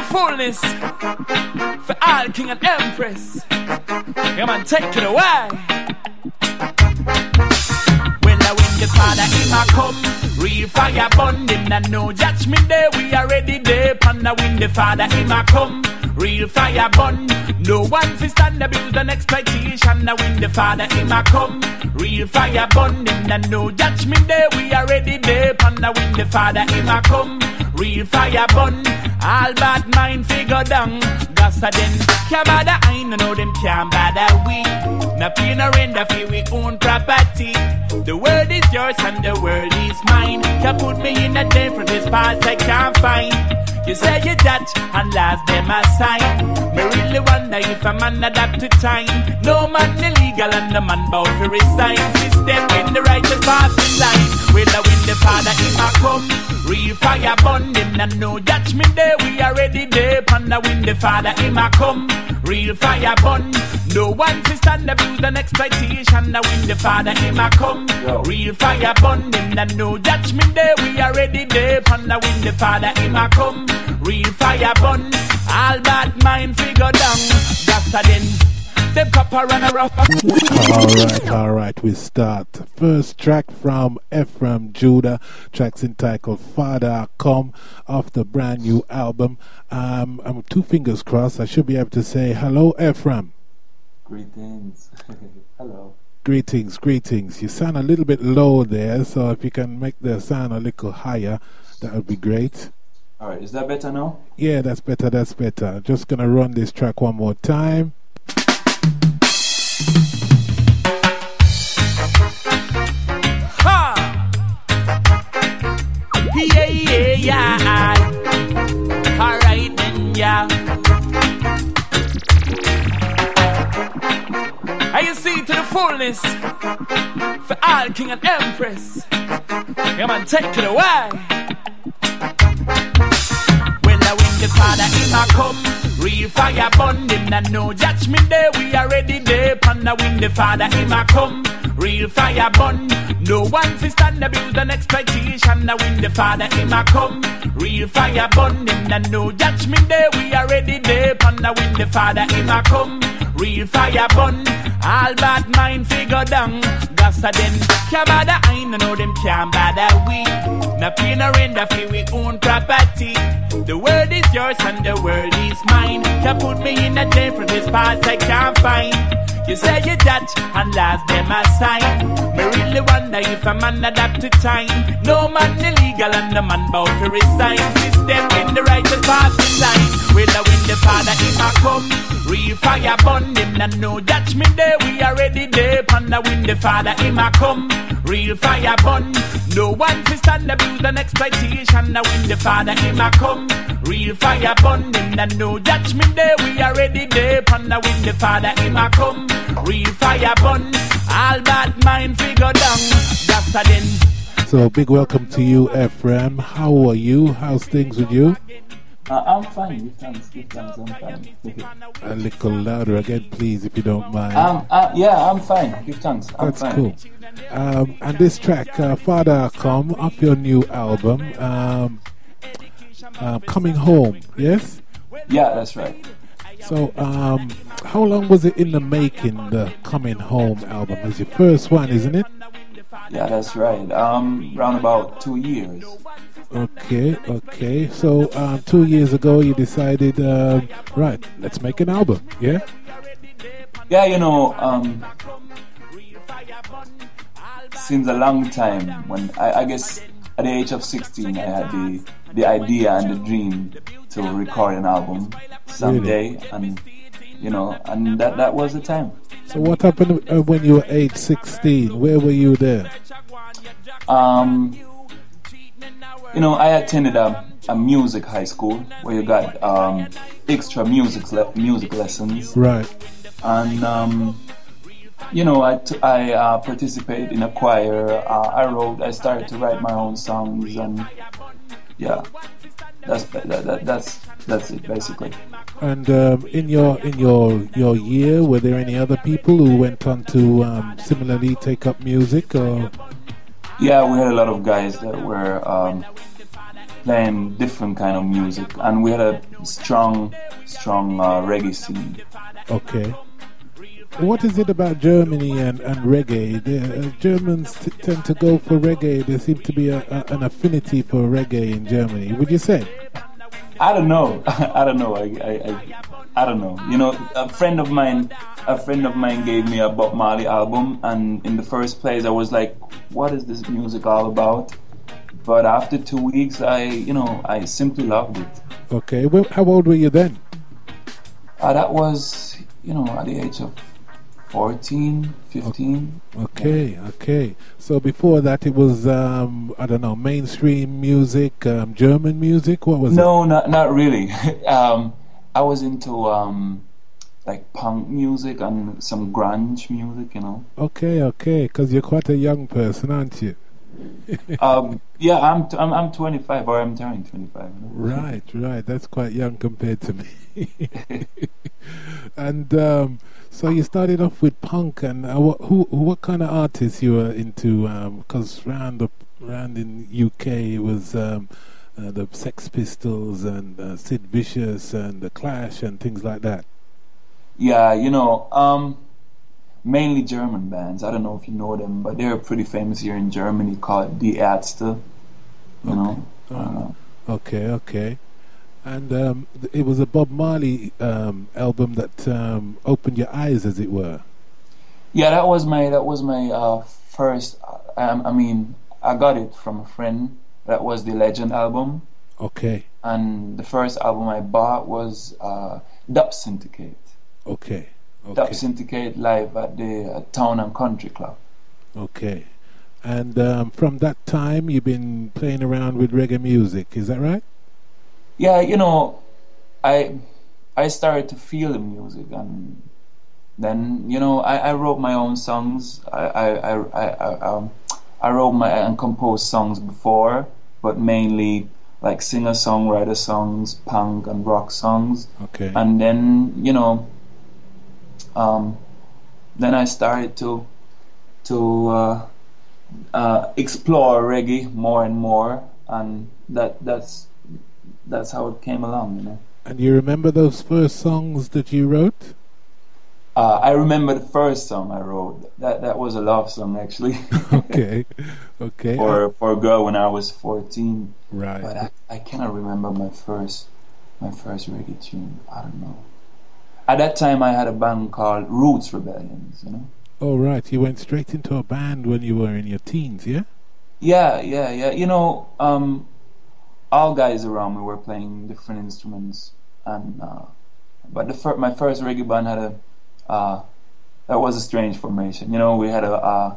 fullness for all king and empress. Yeah, man, take it away. When the Father him a come, real fire burn him, and no judgment there. We are ready there. And when the Father him a come, real fire burn. No one fi stand abuse and exploitation. Now when the Father him a come, real fire burn him, and no judgment there. We are ready there. And when the Father him a come, real fire burn. All bad mind figure down. Gossa then can't bother. I know them can't bother we. No pain no render for we own property. The world is yours and the world is mine. You put me in a different spots I can't find. You say you judge and last them assign. Me really wonder if a man adapt to time. No man illegal and the man bound to resign. We step in the righteous path in line. When the Father him a come, real fire burn him, and no judgment there. We are ready there. And when the Father him a come, real fire burn. No one to stand abuse and exploitation. Now when the Father him a come, real fire burn him, and no judgment there. We are ready there. And when the Father him a come, real fire burn. All bad mind figure down. That's a then. Alright, we start. First track from Ephraim Judah, tracks entitled Father Come, off the brand new album. I'm two fingers crossed, I should be able to say hello, Ephraim. Greetings. Hello. Greetings. You sound a little bit low there, so if you can make the sound a little higher, that would be great. Alright, is that better now? Yeah, that's better. I'm just gonna run this track one more time. Yeah. Alright then, yeah. And you see to the fullness for all king and empress. Yeah, man, take it away. When the Father him a come, real fire burn him, and no judgment there. We are ready there. And when the Father him a come, real fire burn. No one fi stand abuse and exploitation. Now when the Father him a come, real fire burn him, and no judgment there. We are ready there. And when the Father him a come, real fire burn. All bad mind figure down. Gossa then can't bother. I know them can't bother we. No pain no render for we own property. The world is yours and the world is mine. You put me in a different spots I can't find. You say you judge and last them assign. Me really wonder if a man adapt to time. No man illegal and the man bound to resign. We step in the righteous path in line. When the Father him a come, real fire burn him, and no judgment there. We are ready there. And when the Father him a come, real fire burn. No one to stand abuse and exploitation. Now when the Father him a come, real fire burn him, and no judgment there. We are ready there. And when the Father him a come, real fire burn. All bad mind figure down. That's a then. So big welcome to you, Ephraim. How are you? How's things with you? I'm fine. Give thanks, I'm fine. A little louder again, please, if you don't mind. Yeah, I'm fine. Give thanks. That's fine. Cool. And this track, Father Come, off your new album, Coming Home, yes? Yeah, that's right. So, how long was it in the making, the Coming Home album? It's your first one, isn't it? Yeah, that's right. Around about 2 years. Okay. So, 2 years ago, you decided, right, let's make an album, yeah? Yeah, since a long time, when I guess at the age of 16, I had the idea and the dream to record an album someday, really? and that was the time. So what happened when you were age 16? Where were you there? I attended a music high school where you got extra music lessons. Right. And I participated in a choir. I started to write my own songs, and yeah, that's it basically. And in your year, were there any other people who went on to similarly take up music? Or? Yeah, we had a lot of guys that were playing different kind of music, and we had a strong reggae scene. Okay. What is it about Germany and reggae? The Germans tend to go for reggae. There seems to be an affinity for reggae in Germany. Would you say? I don't know. I don't know. I don't know. You know, a friend of mine gave me a Bob Marley album, and in the first place I was like, what is this music all about? But after 2 weeks, I simply loved it. Okay. Well, how old were you then? That was, at the age of 14, 15. Okay. So before that, it was, I don't know, mainstream music, German music? What was it? No, not really. I was into, like punk music and some grunge music, Okay, because you're quite a young person, aren't you? Yeah, I'm 25, or I'm turning 25. Right. That's quite young compared to me. And so you started off with punk, and what kind of artists you were into? Because round in UK it was the Sex Pistols and Sid Vicious and the Clash and things like that. Yeah, mainly German bands. I don't know if you know them, but they're pretty famous here in Germany, called Die Ärzte. Okay. And it was a Bob Marley album that opened your eyes, as it were. Yeah, that was my first. I got it from a friend. That was the Legend album. Okay. And the first album I bought was Dub Syndicate. Okay. Dub Syndicate live at the Town and Country Club. Okay. And from that time, you've been playing around with reggae music, is that right? Yeah, I started to feel the music, and then I wrote my own songs. I wrote and composed songs before, but mainly like singer-songwriter songs, punk and rock songs. Okay. And then then I started to explore reggae more and more, and that's how it came along, And you remember those first songs that you wrote? I remember the first song I wrote. That was a love song, actually. Okay. For a girl when I was 14. Right. But I cannot remember my first reggae tune. I don't know. At that time, I had a band called Roots Rebellions. Oh, right. You went straight into a band when you were in your teens, yeah? Yeah. All guys around me were playing different instruments, and but my first reggae band had that was a strange formation. We had a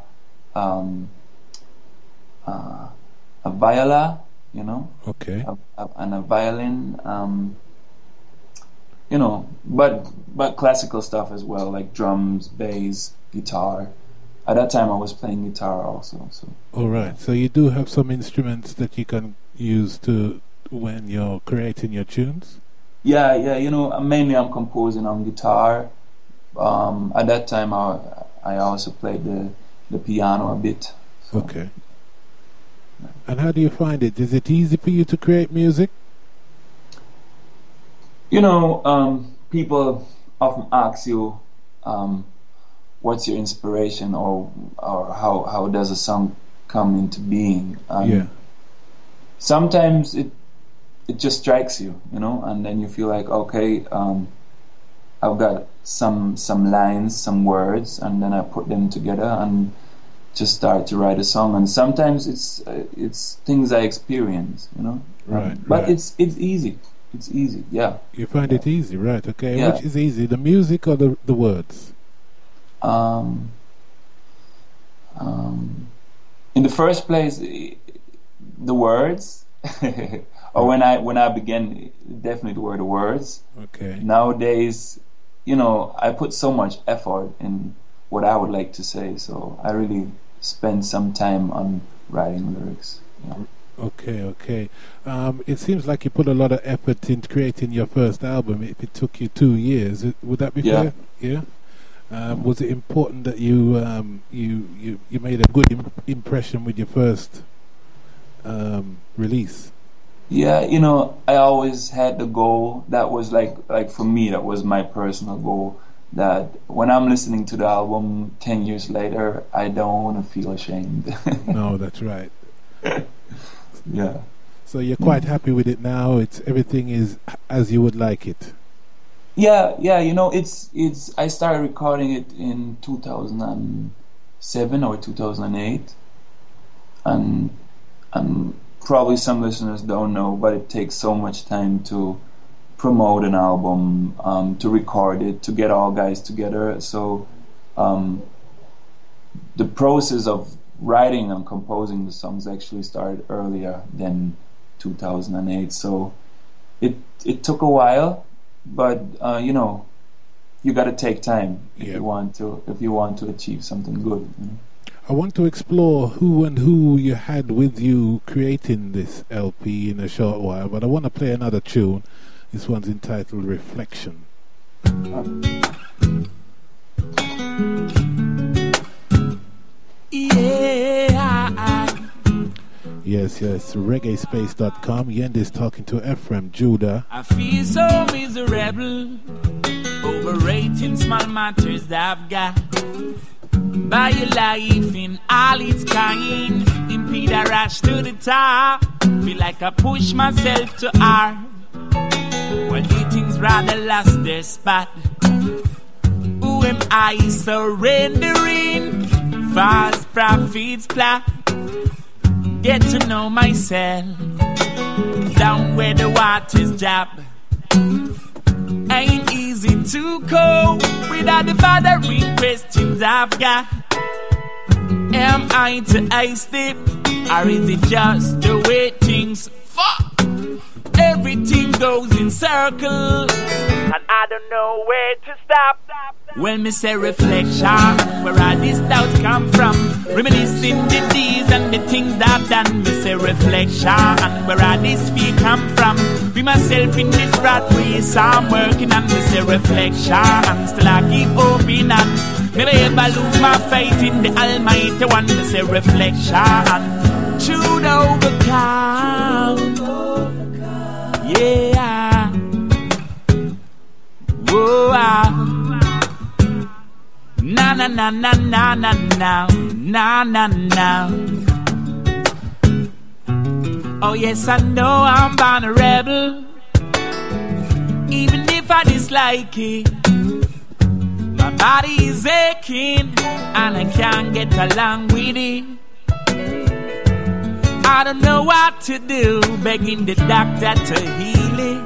viola, okay, and a violin, but classical stuff as well, like drums, bass, guitar. At that time, I was playing guitar also. So. All right. So you do have some instruments that you can use when you're creating your tunes? Yeah. Mainly I'm composing on guitar. At that time, I also played the piano a bit. So. Okay. And how do you find it? Is it easy for you to create music? People often ask you, what's your inspiration, or how does a song come into being? Yeah. Sometimes it just strikes you, and then you feel like, okay, I've got some lines, some words, and then I put them together and just start to write a song. And sometimes it's things I experience, Right. But it's easy. It's easy, yeah. You find it easy, right? Okay. Yeah. Which is easy, the music or the words? In the first place, the words, or when I began, definitely were the words. Okay. Nowadays, I put so much effort in what I would like to say, so I really spend some time on writing lyrics. Yeah. Okay. It seems like you put a lot of effort in creating your first album. If it took you 2 years, would that be fair? Yeah. Was it important that you made a good impression with your first release? Yeah, you know, I always had the goal. That was like for me, that was my personal goal. That when I'm listening to the album 10 years later, I don't want to feel ashamed. No, that's right. Yeah. So you're quite happy with it now. Everything is as you would like it. Yeah. You know, it's. I started recording it in 2007 or 2008, and probably some listeners don't know, but it takes so much time to promote an album, to record it, to get all guys together. So the process of writing and composing the songs actually started earlier than 2008. So it took a while, but you know, you got to take time if you want to achieve something good. You know? I want to explore who you had with you creating this LP in a short while, but I want to play another tune. This one's entitled Reflection. Yes, reggaespace.com. Yendi's talking to Ephraim Judah. I feel so miserable, overrating small matters that I've got. By your life in all its kind, impede a rush to the top. Feel like I push myself too hard, when the things rather lost their spot. Who am I surrendering? False prophets plot. Get to know myself, down where the waters drop. Ain't easy to cope without the bothering questions I've got. Am I to ice it, or is it just the way things fuck? Everything goes in circles, and I don't know where to stop. When me say reflection, where all this doubt come from, reminiscing the deeds and the things that I've done. Me say reflection, where all this fear come from. Be myself in this rat race I'm working on. Me say reflection, still I keep hoping and never ever lose my faith in the Almighty One. Me say reflection, should overcome. Yeah. Whoa. Na na na na na na na na na na. Oh yes, I know I'm born a rebel, even if I dislike it. My body is aching, and I can't get along with it. I don't know what to do, begging the doctor to heal it.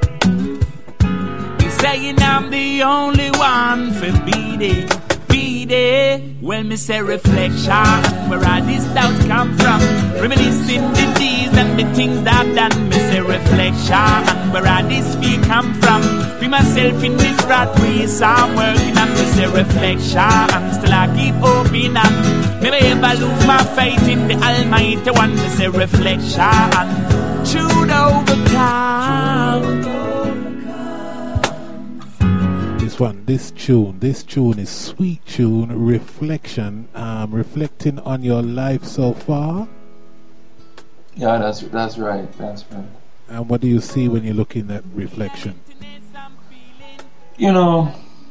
He's saying I'm the only one for beat it. When me say reflection, where all this doubt come from, reminiscing the deeds and the things that I've done. Me say reflection, where all this fear come from. Be myself in this rat race I'm working on. Me say reflection, still I keep hoping and never ever lose my faith in the Almighty One. Me say reflection, should overcome. This tune is sweet tune, Reflection, reflecting on your life so far. Yeah, that's right. And what do you see when you're looking at Reflection? You know,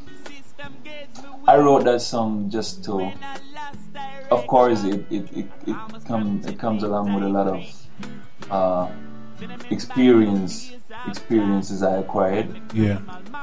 I wrote that song just to, of course, it comes along with a lot of experiences I acquired. Yeah.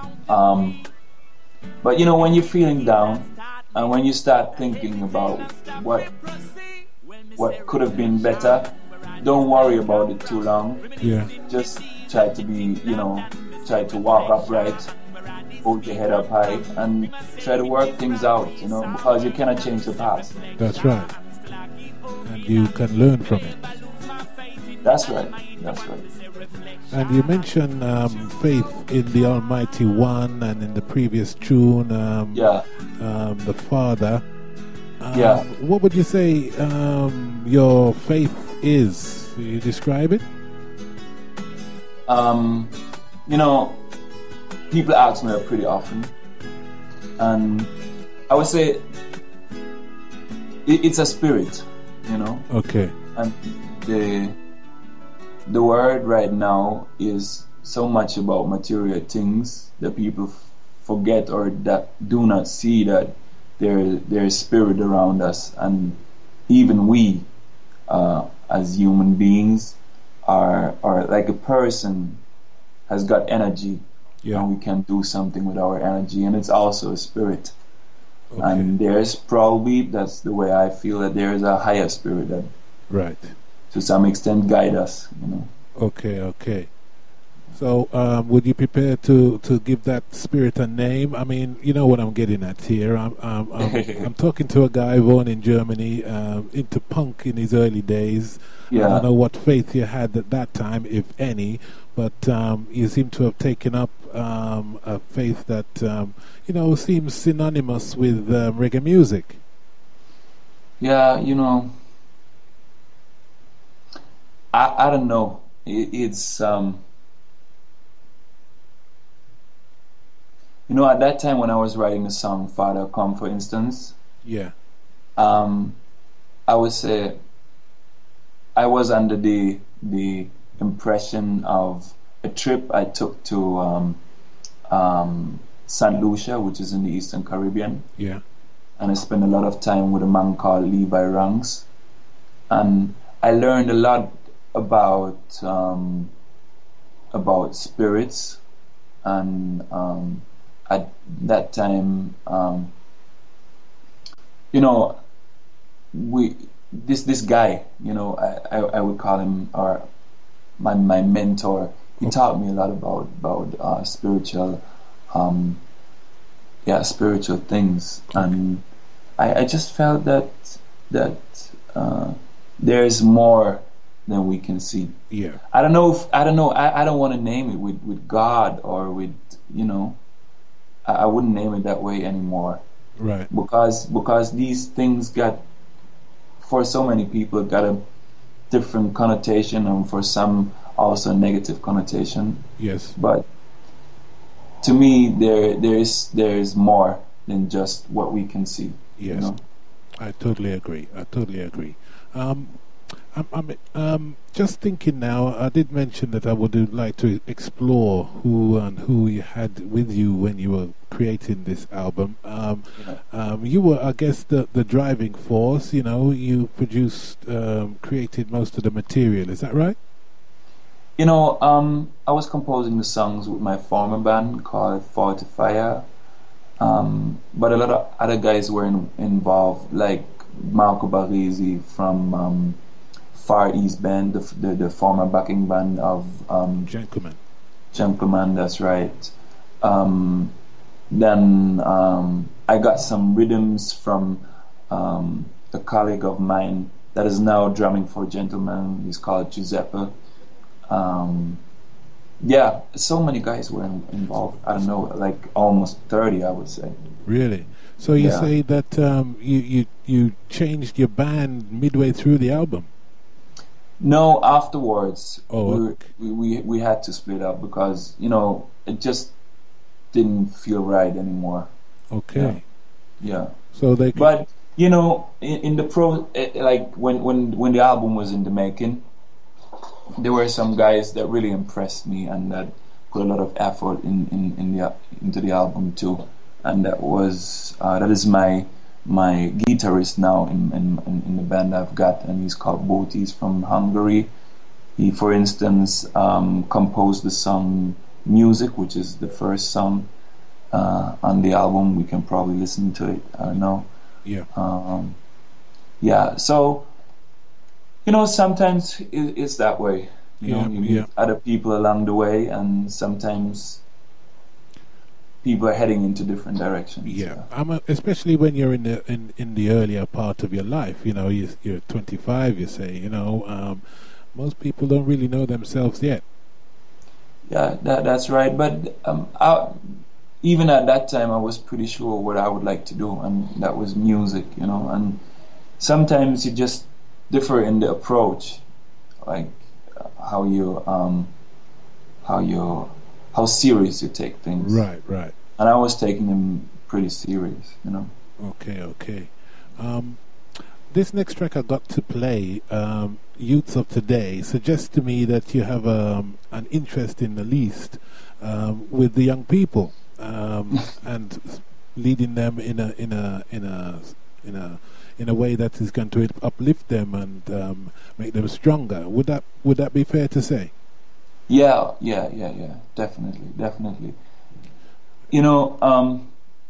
But you know, when you're feeling down and when you start thinking about what could have been better, don't worry about it too long. Yeah. Just try to walk upright, hold your head up high, and try to work things out, you know, because you cannot change the past. That's right. And you can learn from it. That's right. And you mentioned faith in the Almighty One, and in the previous tune, the Father. What would you say your faith is? You describe it? You know, people ask me that pretty often, and I would say it's a spirit, you know. Okay. And the world right now is so much about material things that people forget or that do not see that there is spirit around us, and even we as human beings are like a person has got energy, and we can do something with our energy, and it's also a spirit. Okay. And there's probably, that's the way I feel, that there is a higher spirit that, right, to some extent guide us, you know. Okay. So, would you prepare to give that spirit a name? I mean, you know what I'm getting at here. I'm talking to a guy born in Germany, into punk in his early days. Yeah. I don't know what faith you had at that time, if any, but you seem to have taken up a faith that seems synonymous with reggae music. Yeah, you know, I don't know. It's you know, at that time when I was writing the song Father Come, for instance, I would say I was under the impression of a trip I took to St. Lucia, which is in the Eastern Caribbean. Yeah. And I spent a lot of time with a man called Levi Ranks. And I learned a lot about spirits, and at that time, you know, this guy, you know, I would call him my mentor. He taught me a lot about spiritual things, and I just felt that there's more than we can see. Yeah. I don't know. I don't want to name it with God or with, you know. I wouldn't name it that way anymore. Right. Because these things for so many people, got a different connotation, and for some also a negative connotation. Yes. But to me, there's more than just what we can see. Yes. You know? I totally agree. I'm just thinking now, I did mention that I would like to explore who you had with you when you were creating this album. You were, I guess, the driving force. You know, you produced, created most of the material. Is that right? You know, I was composing the songs with my former band called Fortifier, but a lot of other guys were involved, like Marco Baresi from Far East Band, the former backing band of Gentleman, that's right. Then I got some rhythms from a colleague of mine that is now drumming for Gentleman. He's called Giuseppe. Yeah, so many guys were involved. I don't know, like almost 30, I would say. Really? So you say that you changed your band midway through the album? No, afterwards. Oh, we had to split up because, you know, it just didn't feel right anymore. Okay. Yeah. So but you know, in the like when the album was in the making, there were some guys that really impressed me and that put a lot of effort into the album too, and that is my guitarist now in the band I've got, and he's called Boti. He's from Hungary. He, for instance, composed the song Music, which is the first song on the album. We can probably listen to it now. Yeah. Yeah, so, you know, sometimes it's that way. You know, you meet other people along the way, and sometimes people are heading into different directions. Yeah, especially when you're in the earlier part of your life. You know, you're 25. You say, you know, most people don't really know themselves yet. Yeah, that's right. But even at that time, I was pretty sure what I would like to do, and that was music. You know, and sometimes you just differ in the approach, like how serious you take things. Right. And I was taking them pretty serious, you know. Okay. This next track I got to play, Youths of Today, suggests to me that you have an interest in the least with the young people and leading them in a way that is going to uplift them and make them stronger. Would that be fair to say? Yeah, definitely. You know,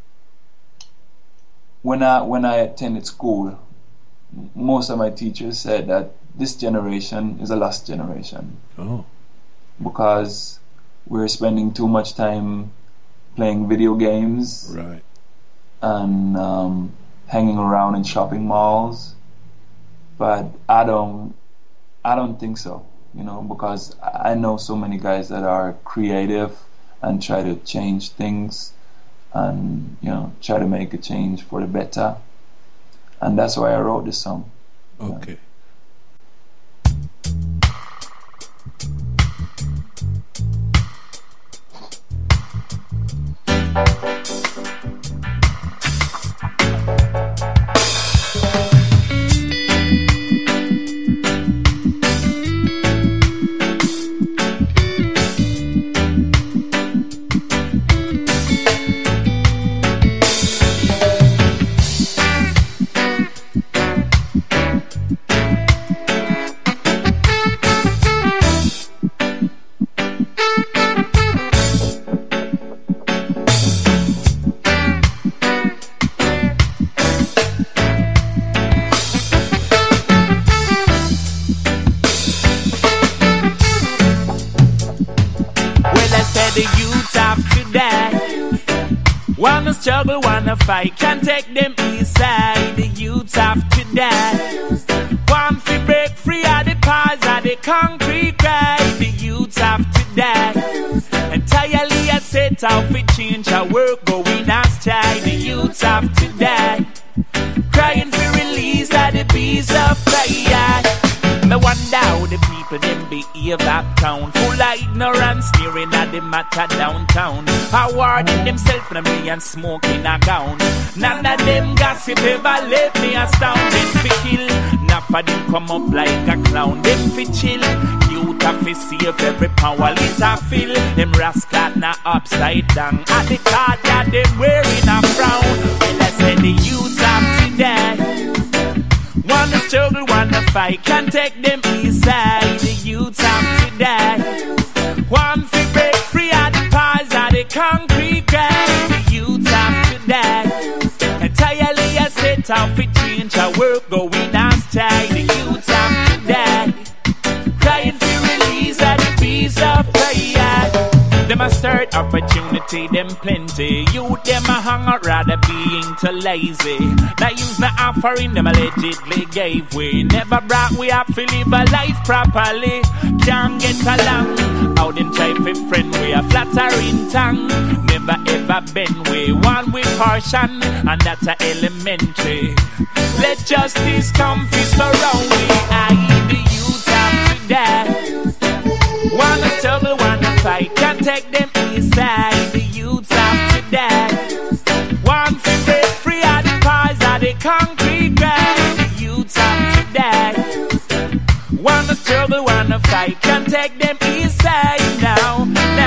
when I attended school, most of my teachers said that this generation is a lost generation. Oh. Because we're spending too much time playing video games, right, and hanging around in shopping malls. But I don't think so, you know, because I know so many guys that are creative and try to change things and, you know, try to make a change for the better. And that's why I wrote this song. Okay. Wanna struggle, wanna fight, can't take them east side. The youths have to die. Want to break free of the paws of the concrete grind. The youths have to die. Entirely I set out for change, our work going astray. The youths have to die. Crying for release of the bees of fire. Me wonder how the people them behave uptown, full of ignorance, sneering at the matter downtown. Awarding themselves from me and smoking a gown. None of them gossip ever let me astound. Them fi kill, not for them come up like a clown. Them fi chill, youth have fi save every power lit a fill. Them rascal na upside down, at the card that them wearing a frown. Well I said the youths have to die. Wanna struggle, wanna fight, can't take them east side. The youths have to die. Want to break free of the paws of the concrete grind. The youths have to die. Entirely I set out for change, our work going astray. The youths have to die. Crying for release of the bees of prayer. Them a start opportunity, them plenty. Youth them a hunger, rather being too lazy. Now use the offering, them allegedly gave way. Never brought we up to live a life properly. Can't get along, how them try for friend we a flattering tongue. Never ever been we one with caution, and that's a elementary. Let justice come fist around we. The youth have to die. Wanna struggle, wanna fight, can't take them east side. The youths have to die. Want to break free of the paws of the concrete grind. The youths have to die. Wanna struggle, wanna fight, can't take them east side. Now.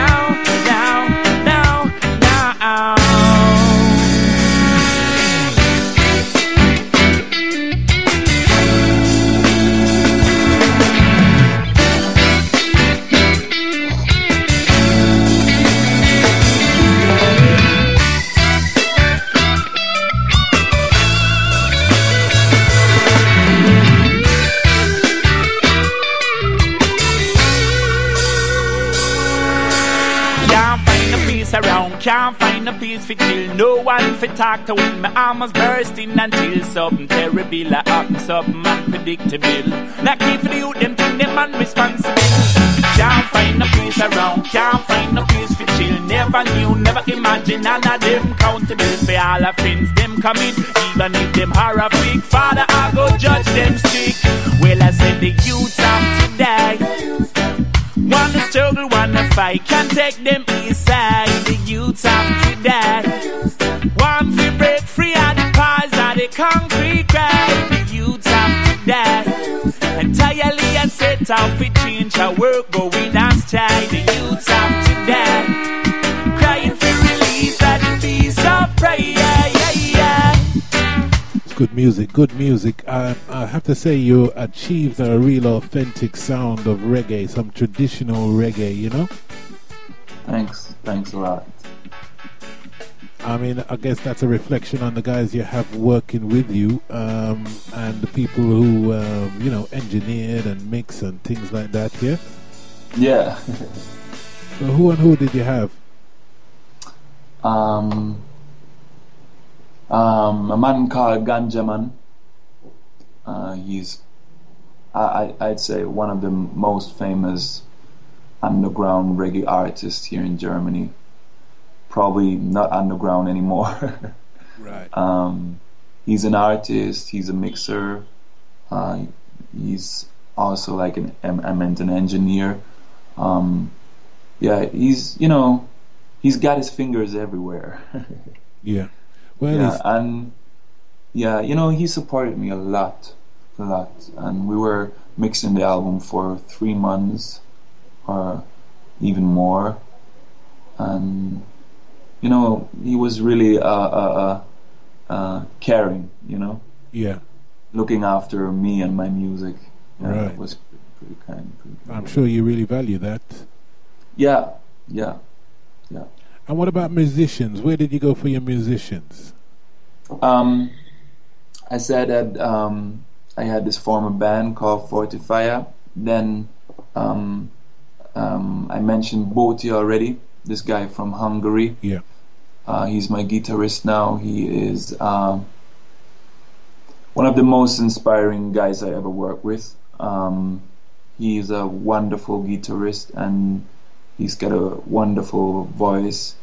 Around, can't find a peace for kill. No one for talk to when my arms bursting until something terrible happen, something unpredictable. Lucky for the youth, them think them unresponsible. Can't find a peace around, can't find a peace for chill. Never knew, never imagined, none of them countable for all of things them coming. Even if them horrific, Father I go judge them strict. Well I said the youths have to die. Wanna struggle, wanna fight, can't take them east side. The youths have to die. Want to break free of the paws of the concrete grind. The youths have to change our work going on strike. The youths have to die, crying for release and peace of prayer. Good music, good music. I have to say you achieved a real authentic sound of reggae, some traditional reggae, you know? Thanks a lot. I mean, I guess that's a reflection on the guys you have working with you, and the people who, engineered and mix and things like that, yeah? Yeah. So who and who did you have? A man called Ganja Man. He's, I'd say, one of the most famous underground reggae artists here in Germany. Probably not underground anymore. Right. He's an artist. He's a mixer. He's also like an engineer. Yeah, he's got his fingers everywhere. Yeah. Well, yeah, and he supported me a lot, and we were mixing the album for 3 months or even more, and he was really caring, yeah, looking after me and my music. Yeah, right. It was pretty kind. I'm sure you really value that. Yeah. And what about musicians? Where did you go for your musicians? I said that I had this former band called Fortifier. Then I mentioned Boti already, this guy from Hungary. Yeah. He's my guitarist now. He is one of the most inspiring guys I ever worked with. He's a wonderful guitarist and he's got a wonderful voice.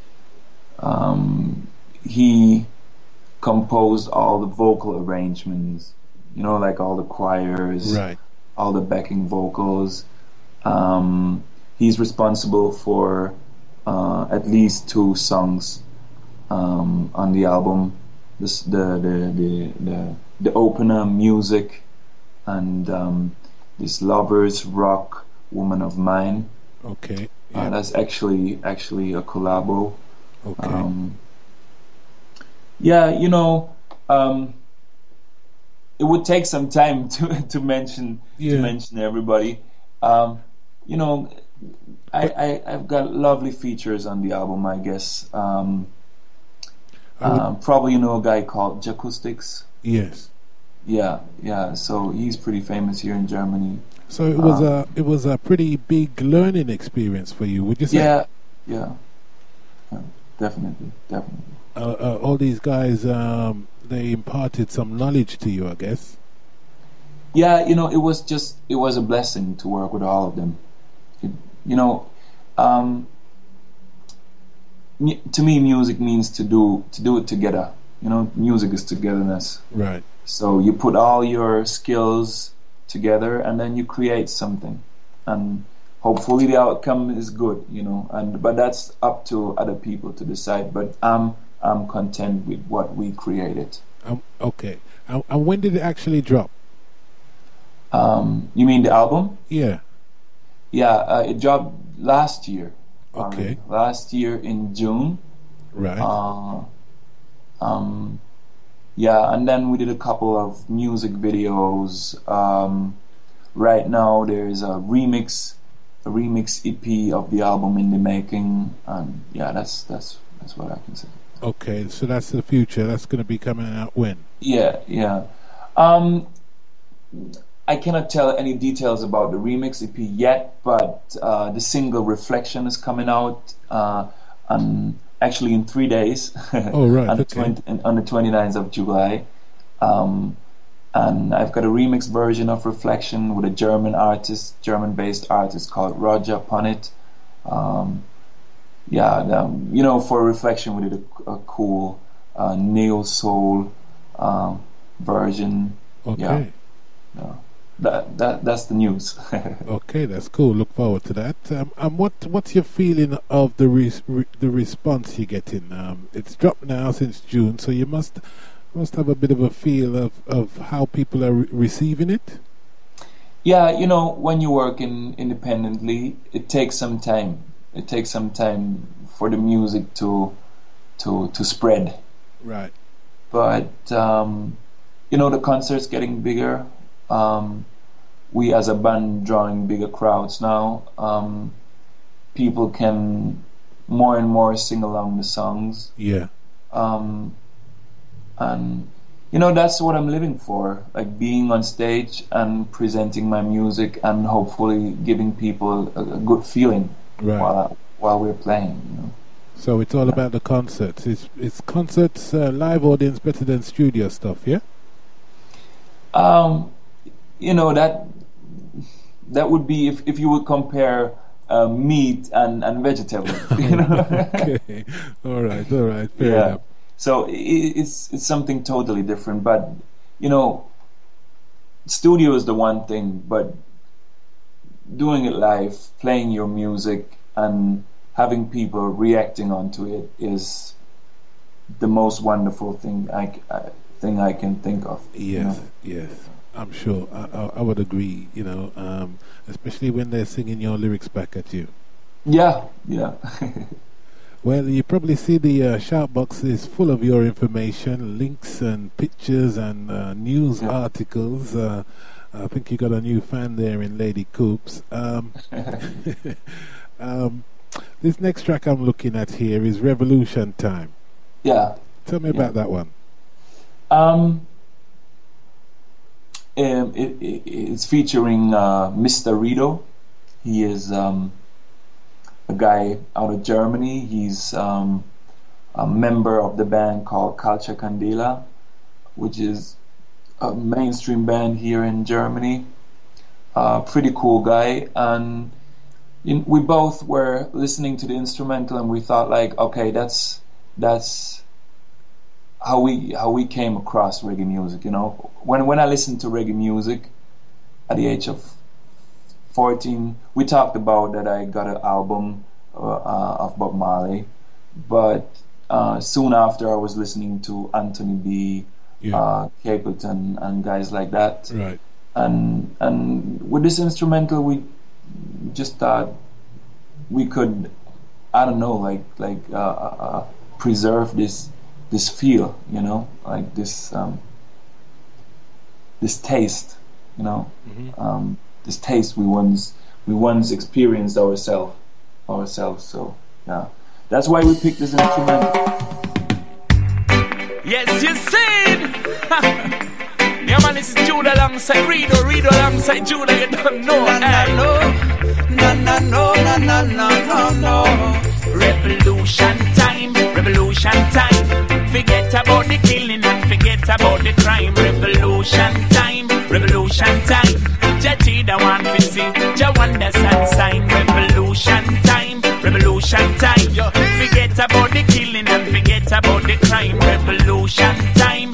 He composed all the vocal arrangements, like all the choirs, right, all the backing vocals. He's responsible for at least 2 songs on the album. The opener, Music, and this Lovers Rock, Woman of Mine. Okay. Yeah. That's actually a collabo. Okay. It would take some time to mention everybody. I've got lovely features on the album, I guess. Probably a guy called Jacoustics. Yes. Yeah. So he's pretty famous here in Germany. So it was a pretty big learning experience for you, would you say? Yeah. Definitely. All these guys, they imparted some knowledge to you, I guess. Yeah, it was a blessing to work with all of them. To me, music means to do it together. Music is togetherness. Right. So you put all your skills together, and then you create something, and hopefully the outcome is good. But that's up to other people to decide. But I'm content with what we created. Okay. And when did it actually drop? You mean the album? Yeah. Yeah, it dropped last year. Okay. Last year in June. Right. Yeah, and then we did a couple of music videos. Right now there's a remix EP of the album in the making, and yeah, that's what I can say. Okay, so that's the future. That's going to be coming out when? Yeah. I cannot tell any details about the remix EP yet, but the single Reflection is coming out actually in 3 days. Oh, right. on the 29th of July. And I've got a remix version of Reflection with a German-based artist called Roger upon it. For Reflection we did a cool neo soul version. Okay. Yeah. That's the news. Okay, that's cool. Look forward to that. And what's your feeling of the response you're getting? It's dropped now since June, so you must have a bit of a feel of how people are receiving it. Yeah, when you work independently, it takes some time. It takes some time for the music to spread. Right. But the concerts getting bigger. We as a band drawing bigger crowds now. People can more and more sing along the songs. Yeah. And that's what I'm living for, like being on stage and presenting my music and hopefully giving people a good feeling while we're playing. So it's all about the concerts. It's concerts, live audience better than studio stuff, yeah? That would be if you would compare meat and vegetables. Okay. All right, fair enough. So it's something totally different. But studio is the one thing, but doing it live, playing your music and having people reacting onto it is the most wonderful thing I can think of. Yes, yes. I'm sure. I would agree, especially when they're singing your lyrics back at you. Yeah. Well, you probably see the shout box is full of your information, links and pictures and news articles. I think you got a new fan there in Lady Coops. This next track I'm looking at here is Revolution Time. Yeah. Tell me about that one. It's featuring Mr. Rito. He is a guy out of Germany. He's a member of the band called Culture Candela, which is a mainstream band here in Germany. Pretty cool guy. And we both were listening to the instrumental and we thought like, okay, that's how we came across reggae music. When I listened to reggae music at the age of 14, we talked about that I got an album of Bob Marley, but soon after I was listening to Anthony B, Capleton and guys like that. Right. And with this instrumental, we just thought we could, I don't know, like preserve this feel, like this taste, this taste we once experienced ourselves. So yeah, that's why we picked this instrument. Yes, you said. Yeah, man, this is Judah alongside Rido alongside Judah. You don't know. No. Revolution time. Forget about the killing and forget about the crime. Revolution time. Jati the one we see, Jah wonder sun sign. Revolution time. Forget about the killing and forget about the crime. Revolution time.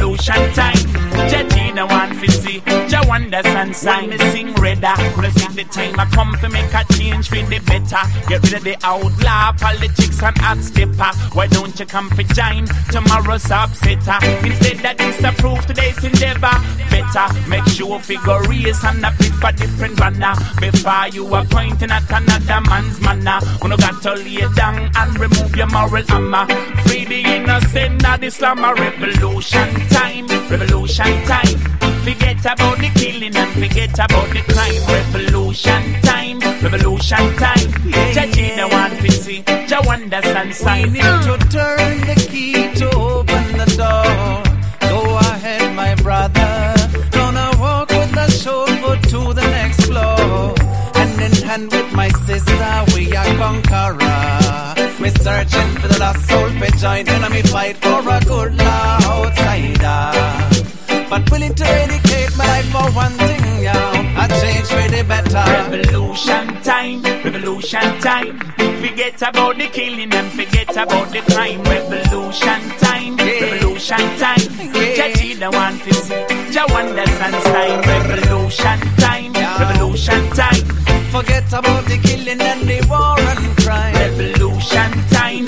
Jati the one we see, Jah wonder sun sign. Me sing redder, when I see the time I come to make a change for the better. Get rid of the outlaw politics and hot stepper. Why don't you come for join tomorrow's upsetter? Instead of disapprove today's endeavor, better make sure figure race and a pick for different banner. Before you are pointing at another man's manner, you no got to lay down and remove your moral hammer. Free the innocent of the slumber. Revolution time. Forget about the killing and forget about the crime. Revolution time. Judging the one to see, Jah wonders and sign. We need to turn the key to open the door. Go ahead, my brother. Gonna walk with the chauffeur to the next floor. Hand in hand with my sister, we are conqueror. We're searching for the lost soul for join enemy fight for a good law outsider. But willing to dedicate my life for one thing, yeah. A change for the better. Revolution time. Forget about the killing and forget about the crime. Revolution time. Judge the one to see, Jah wonders and sign. Revolution time. Forget about the killing and the war and crime. Revolution time.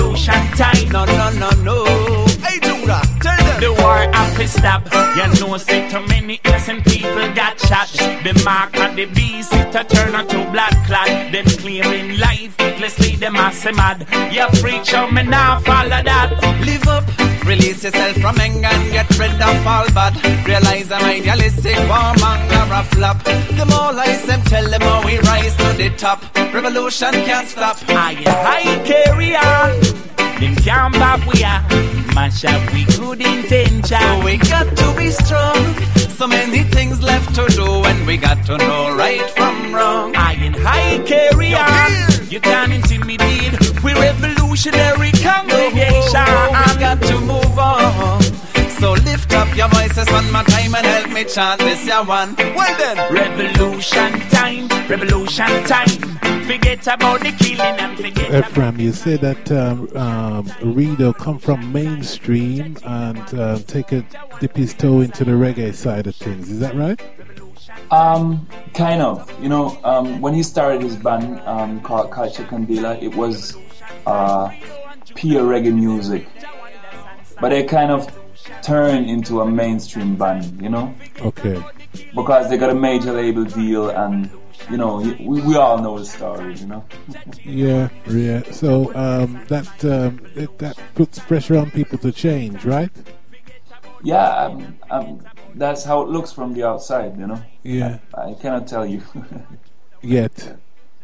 No. Hey, Judah, tell them. The war have to stop. You know, say too many innocent people got shot. The mark of the beast, it a turn to blood clot. Them claiming life, recklessly them a say mad. You freak show, me now follow that. Live up, release yourself from anger and get rid of all bad. Realize I'm idealistic, warmonger a flop. The more lies them tell them how we rise to the top. Revolution can't stop. I carry on. Them can't back we are. Mash up we good intention. So we got to be strong. So many things left to do, and we got to know right from wrong. I carry on. You can't intimidate. We revolutionary congregation. We got to move on. So lift up your voices one more time and help me chant this your one. Well then, revolution time, revolution time. Forget about the killing and forget. Ephraim, you say that Reader come from mainstream and dip his toe into the reggae side of things. Is that right? Kind of. You know, when he started his band called Culture Candela, it was pure reggae music, but they kind of turned into a mainstream band. You know? Okay. Because they got a major label deal and. You know, we all know the story, you know. Yeah. So that puts pressure on people to change, right? Yeah, that's how it looks from the outside, you know. Yeah. I cannot tell you. Yet.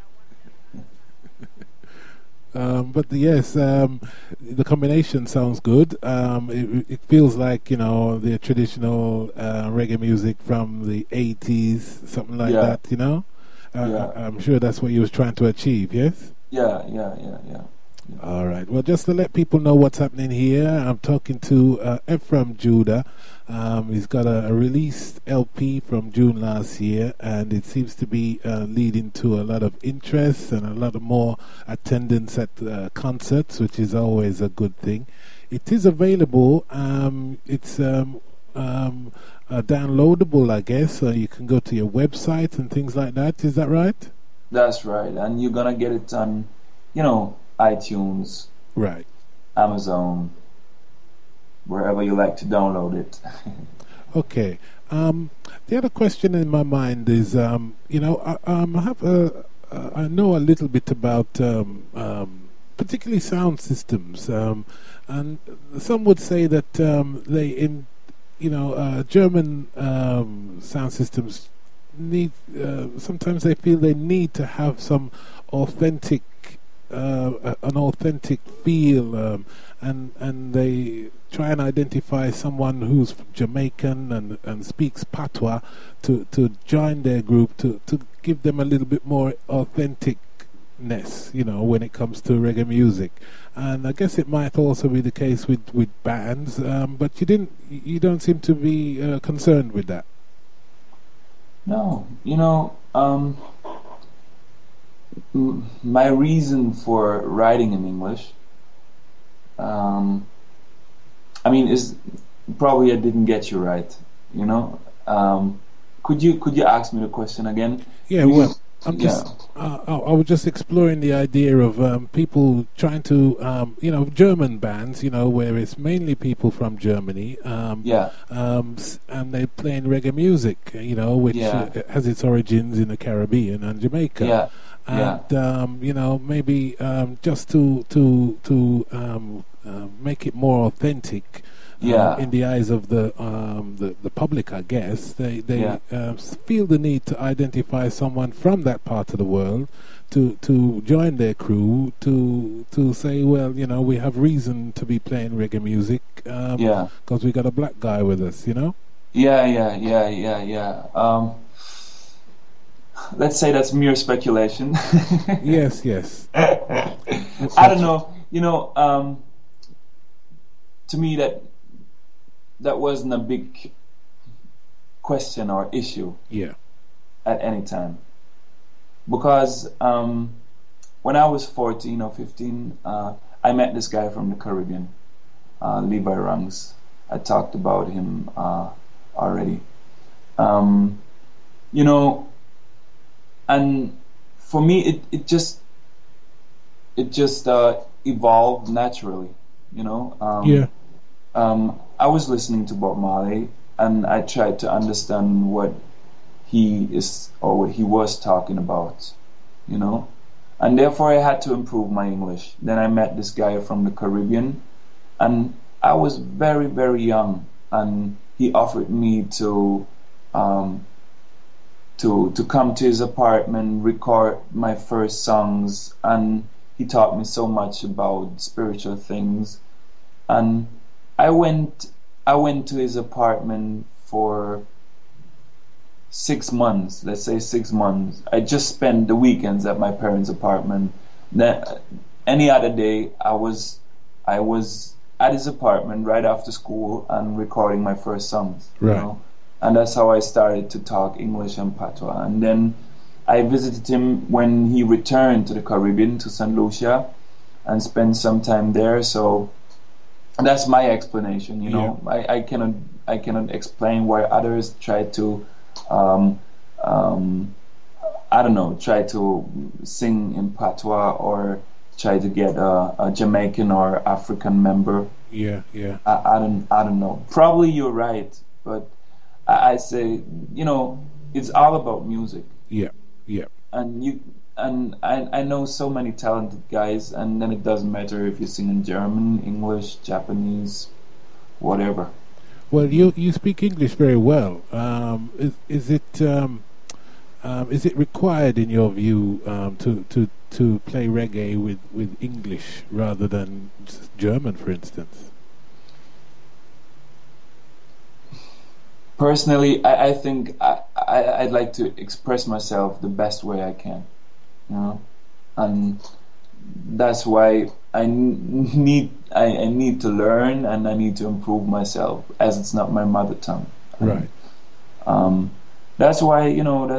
But yes, the combination sounds good. It feels like, you know, the traditional reggae music from the 80s, something like that, you know. I'm sure that's what you was trying to achieve, yes? Yeah. All right. Well, just to let people know what's happening here, I'm talking to Ephraim Judah. He's got a released LP from June last year, and it seems to be leading to a lot of interest and a lot of more attendance at concerts, which is always a good thing. It is available. It's downloadable, I guess, so you can go to your website and things like that. Is that right? That's right, and you're gonna get it on, you know, iTunes, right, Amazon, wherever you like to download it. Okay. The other question in my mind is, you know, I know a little bit about particularly sound systems, and some would say that German sound systems need, sometimes they feel they need to have some authentic, an authentic feel, and they try and identify someone who's Jamaican and speaks patois to join their group to give them a little bit more authenticness, you know, when it comes to reggae music. And I guess it might also be the case with bands, but you don't seem to be concerned with that. No, you know, my reason for writing in English, I mean, is probably I didn't get you right. You know, could you ask me the question again? Yeah, well. I'm just. I was just exploring the idea of people trying to, you know, German bands, you know, where it's mainly people from Germany, and they're playing reggae music, you know, which has its origins in the Caribbean and Jamaica, and you know, maybe just to make it more authentic. In the eyes of the public, I guess they feel the need to identify someone from that part of the world to join their crew to say, well, you know, we have reason to be playing reggae music because we got a black guy with us, you know. Let's say that's mere speculation. Yes. I don't know. You know, to me that wasn't a big question or issue at any time, because when I was 14 or 15, I met this guy from the Caribbean, Levi Rangs. I talked about him already. You know, and for me it just evolved naturally, you know. I was listening to Bob Marley, and I tried to understand what he is or what he was talking about, you know. And therefore I had to improve my English. Then I met this guy from the Caribbean, and I was very, very young, and he offered me to come to his apartment, record my first songs, and he taught me so much about spiritual things. And I went to his apartment for 6 months, let's say 6 months. I just spent the weekends at my parents' apartment. Then any other day I was at his apartment right after school and recording my first songs. Right. You know? And that's how I started to talk English and patois. And then I visited him when he returned to the Caribbean, to St. Lucia, and spent some time there. So that's my explanation, you know. I cannot explain why others try to I don't know, try to sing in patois or try to get a Jamaican or African member. Yeah. I don't know. Probably you're right, but I say, you know, it's all about music. Yeah. And I know so many talented guys, and then it doesn't matter if you sing in German, English, Japanese, whatever. Well, you speak English very well. Is it required in your view to play reggae with English rather than just German, for instance? Personally, I think I'd like to express myself the best way I can, you know, and that's why I need to learn, and I need to improve myself, as it's not my mother tongue. Right. That's why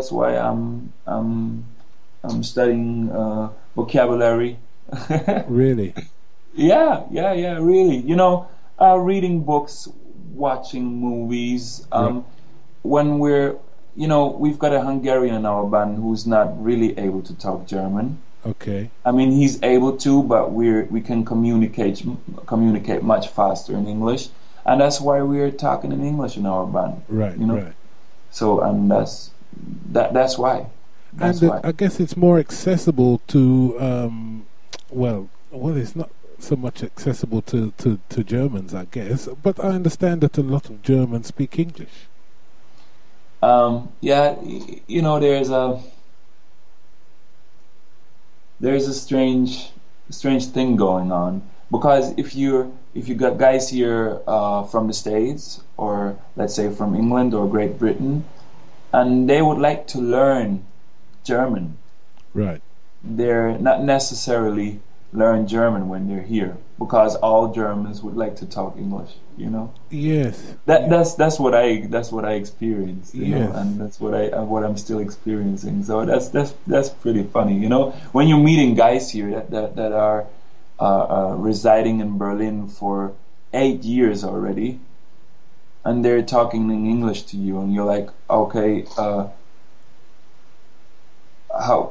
I'm studying vocabulary. Really? Yeah, really. You know, reading books, watching movies. Right. When we've got a Hungarian in our band who's not really able to talk German. Okay. I mean, he's able to, but we can communicate much faster in English, and that's why we're talking in English in our band. Right. You know? Right. So, and that's why. That's and why. I guess it's more accessible to well, it's not so much accessible to Germans, I guess, but I understand that a lot of Germans speak English. Yeah, you know, there's a strange thing going on, because if you got guys here from the States, or let's say from England or Great Britain, and they would like to learn German, right? They're not necessarily learn German when they're here, because all Germans would like to talk English, you know. Yes. That's what I experienced, you yes. know, and that's what I'm still experiencing. So that's pretty funny, you know, when you're meeting guys here that are residing in Berlin for 8 years already, and they're talking in English to you, and you're like, okay, how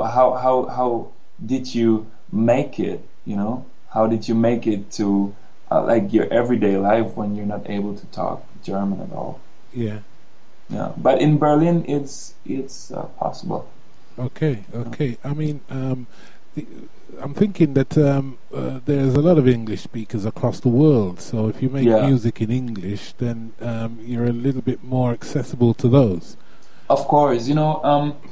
did you make it, you know? How did you make it to like your everyday life when you're not able to talk German at all? Yeah. But in Berlin, it's possible. Okay. I mean, I'm thinking that there's a lot of English speakers across the world. So if you make music in English, then you're a little bit more accessible to those. Of course, you know.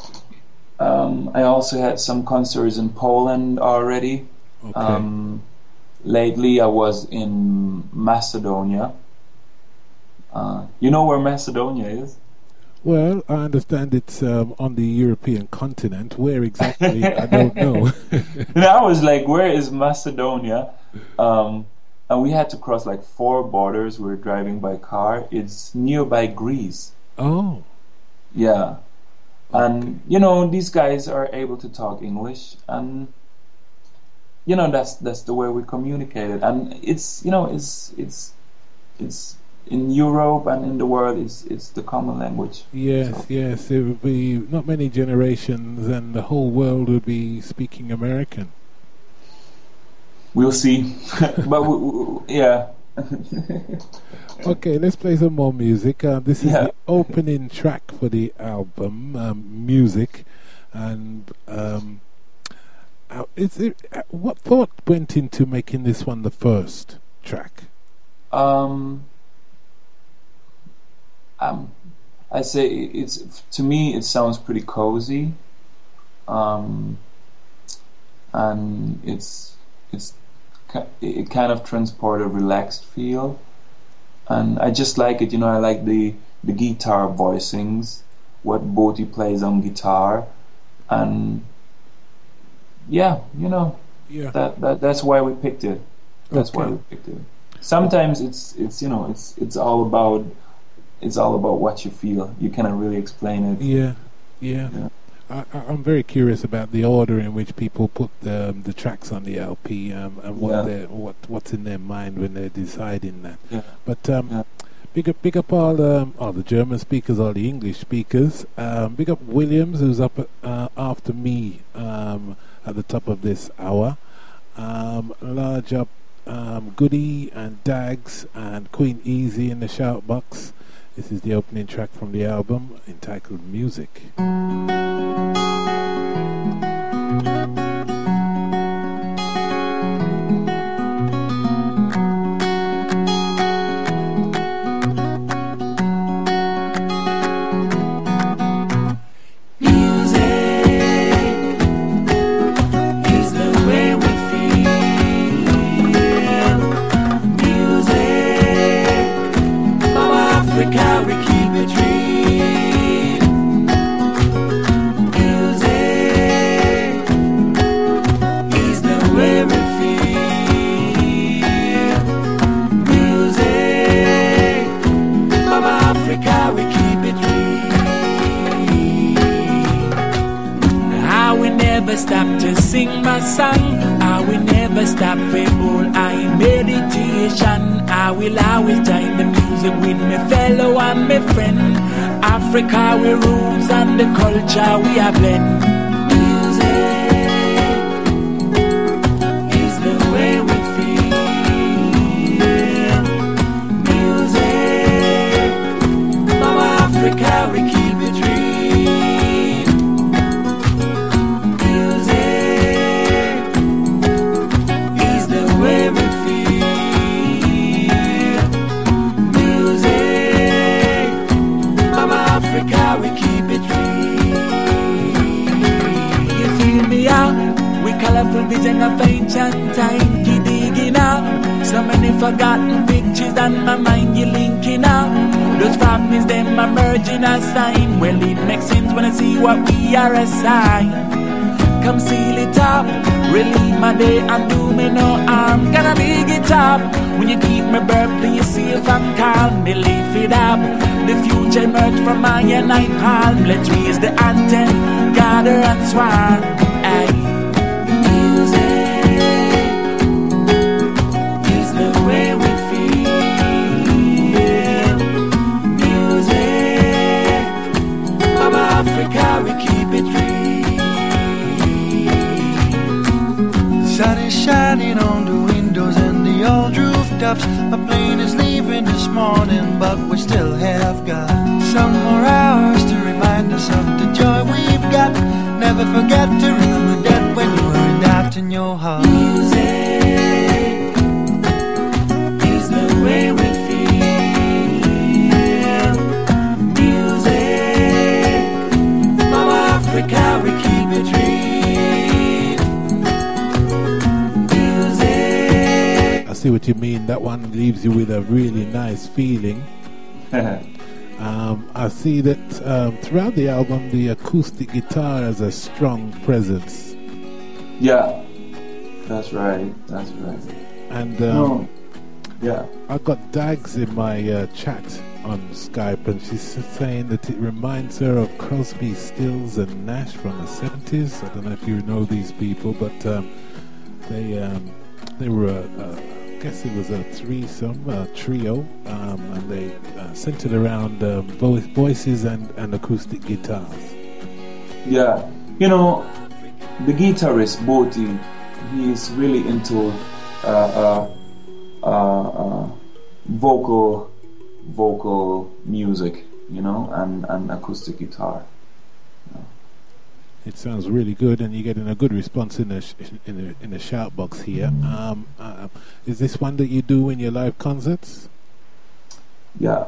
I also had some concerts in Poland already. Okay. Lately, I was in Macedonia. You know where Macedonia is? Well, I understand it's on the European continent. Where exactly, I don't know. And I was like, where is Macedonia? And we had to cross like 4 borders. We were driving by car. It's nearby Greece. Oh. Yeah. And, you know, these guys are able to talk English, and, you know, that's the way we communicated. And it's, you know, it's in Europe and in the world, it's the common language. Yes, so. Yes. It would be not many generations, and the whole world would be speaking American. We'll see. But, yeah, Okay, let's play some more music. This is the opening track for the album, Music. And what thought went into making this one the first track? I say it's, to me it sounds pretty cozy, and it kind of transports a relaxed feel, and I just like it. I like the guitar voicings, what Botti plays on guitar, and that's why we picked it. That's why we picked it. Sometimes it's all about what you feel. You cannot really explain it. Yeah. I'm very curious about the order in which people put the tracks on the LP, and what's in their mind when they're deciding that. Yeah. But big up all the German speakers, all the English speakers. Big up Williams, who's up after me at the top of this hour. Large up Goody and Dags and Queen Easy in the shout box. This is the opening track from the album entitled Music. Stop to sing my song. I will never stop for all I meditation. I will always join the music with my fellow and my friend. Africa we roots and the culture we are blend. Music is the way we feel. Music, Mama Africa we keep it real. We keep it real. You feel me out? We colorful vision of ancient time. You digging out? So many forgotten pictures on my mind. You linking out? Those families them are merging a sign. Well, it makes sense when I see what we are assigned. Come seal it up, relieve my day and do me no harm. Gonna big it up when you keep me birthplace safe and calm. Me lift it up, the future emerge from my and I palm. Let's raise the anthem, gather and swarm. Ay. Music is the way we feel. Music, Mama Africa, we keep it real. Sun is shining on the windows and the old rooftops. A plane is leaving this morning, but we still have got some more hours to remind us of the joy we've got. Never forget to remember that when you heard that in your heart. Music is the way we feel. Music, Mama Africa, we keep it real. I see what you mean. That one leaves you with a really nice feeling. I see that throughout the album, the acoustic guitar has a strong presence. Yeah, that's right. That's right. And yeah, I got Dags in my chat on Skype, and she's saying that it reminds her of Crosby, Stills, and Nash from the 70s. I don't know if you know these people, but they were. I guess it was a threesome, a trio, and they centered around voices and acoustic guitars. Yeah, the guitarist Botti, he is really into vocal music, you know, and acoustic guitar. It sounds really good, and you're getting a good response in the shout box here. Is this one that you do in your live concerts? Yeah.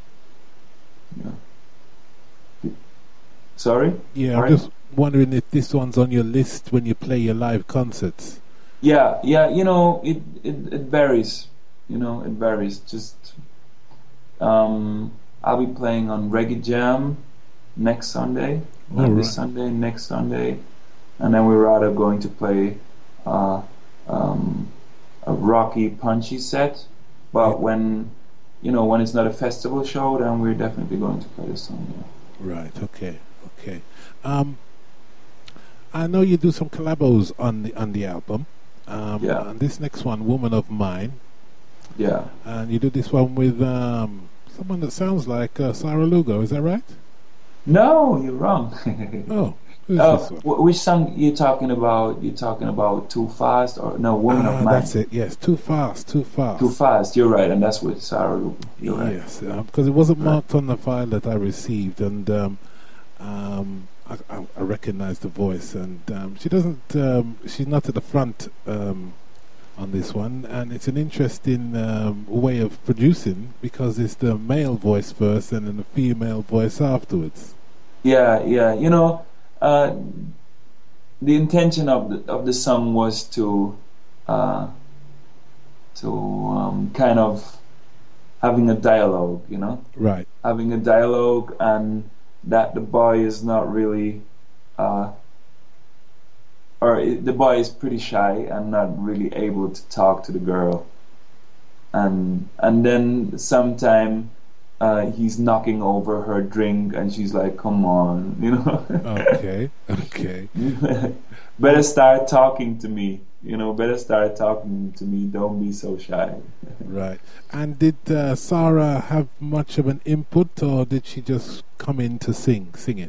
Sorry? Yeah, I'm just wondering if this one's on your list when you play your live concerts. Yeah, you know, it varies. You know, it varies. Just I'll be playing on Reggae Jam next Sunday, not this Sunday, next Sunday, and then we're rather going to play a rocky, punchy set. But when it's not a festival show, then we're definitely going to play this song. Yeah. Right. Okay. I know you do some collabos on the album. Yeah. And this next one, Woman of Mine. Yeah. And you do this one with someone that sounds like Sarah Lugo. Is that right? No, you're wrong. Oh. Who's this one? Which song you talking about? You talking about Too Fast or no? Woman of Mine. That's it. Yes, Too Fast. Too Fast. You're right, and that's with Sarah Lugo. You're right. Yes, because it wasn't marked on the file that I received, and I recognize the voice, and she doesn't. She's not at the front on this one, and it's an interesting way of producing because it's the male voice first and then the female voice afterwards. Yeah. You know, the intention of the song was to kind of having a dialogue, you know, right? Having a dialogue, and that the boy is not really, the boy is pretty shy and not really able to talk to the girl, and then sometime he's knocking over her drink and she's like, "Come on," you know. Okay. Better start talking to me. You know, better start talking to me. Don't be so shy. Right. And did Sarah have much of an input, or did she just come in to sing it?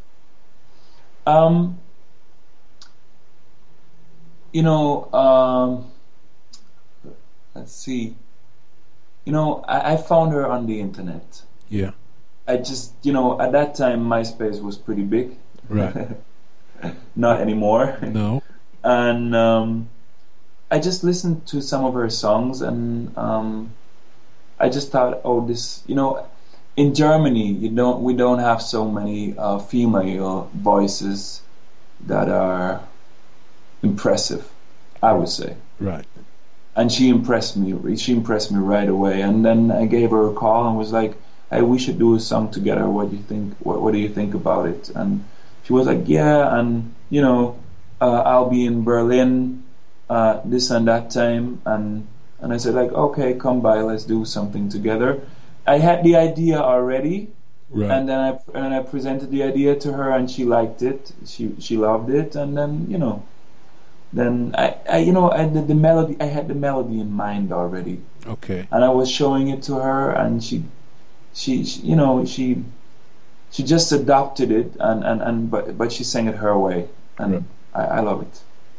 You know, let's see. You know, I found her on the internet. Yeah. I just, you know, at that time MySpace was pretty big. Right. Not anymore. No. And I just listened to some of her songs, and I just thought, oh, this, you know, in Germany, we don't have so many female voices that are impressive, I would say. Right. And she impressed me. She impressed me right away. And then I gave her a call and was like, "Hey, we should do a song together. What do you think? What do you think about it?" And she was like, "Yeah, and you know, I'll be in Berlin this and that time." And I said, like, "Okay, come by. Let's do something together." I had the idea already, right. And then I presented the idea to her, and she liked it. She loved it, and then you know. Then I had the melody. I had the melody in mind already. Okay. And I was showing it to her, and she just adopted it, but she sang it her way, and right. I love it.